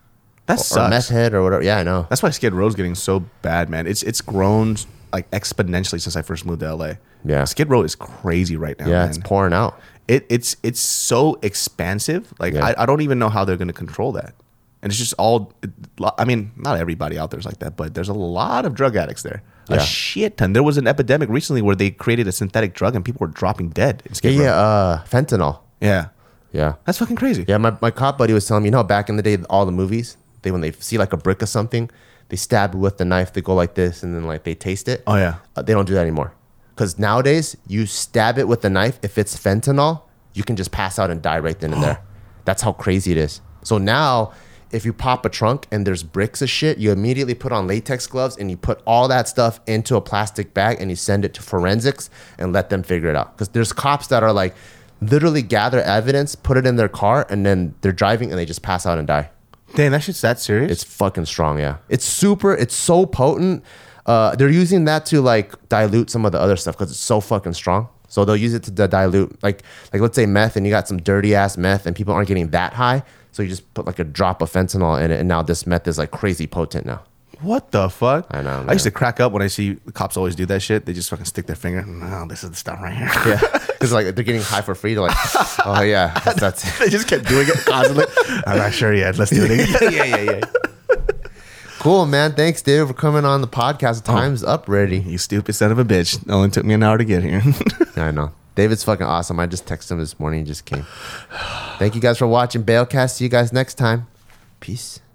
That or, or sucks. meth head or whatever. Yeah, I know. That's why Skid Row's getting so bad, man. It's it's grown like exponentially since I first moved to L A. Yeah. Skid Row is crazy right now. Yeah, man. it's pouring out. It it's it's so expansive. Like Yeah. I, I don't even know how they're going to control that. And it's just all. I mean, not everybody out there is like that, but there's a lot of drug addicts there. Yeah. A shit ton. There was an epidemic recently where they created a synthetic drug and people were dropping dead. In Yeah, Skid Row. yeah. Uh, fentanyl. yeah. Yeah. That's fucking crazy. Yeah, my, my cop buddy was telling me, you know, back in the day, all the movies, they when they see like a brick of something, they stab it with the knife, they go like this, and then like they taste it. Oh, yeah. Uh, they don't do that anymore. Because nowadays, you stab it with the knife, if it's fentanyl, you can just pass out and die right then and there. That's how crazy it is. So now, if you pop a trunk and there's bricks of shit, you immediately put on latex gloves and you put all that stuff into a plastic bag and you send it to forensics and let them figure it out. Because there's cops that are like, literally gather evidence, put it in their car, and then they're driving and they just pass out and die. Damn, that shit's that serious? It's fucking strong, yeah. It's super, it's so potent. Uh, they're using that to like dilute some of the other stuff because it's so fucking strong. So they'll use it to d- dilute, like, like let's say meth, and you got some dirty ass meth, and people aren't getting that high. So you just put like a drop of fentanyl in it, and now this meth is like crazy potent now. What the fuck? I know, I used man. to crack up when I see the cops always do that shit. They just fucking stick their finger. No, this is the stuff right here. Yeah, because like they're getting high for free. They're like, oh yeah, that's, that's it. They just kept doing it constantly. I'm not sure yet. Let's do it again. yeah, yeah, yeah. Cool, man. Thanks, David, for coming on the podcast. Time's up, ready. You stupid son of a bitch. It only took me an hour to get here. I know. David's fucking awesome. I just texted him this morning. He just came. Thank you guys for watching Bailcast. See you guys next time. Peace.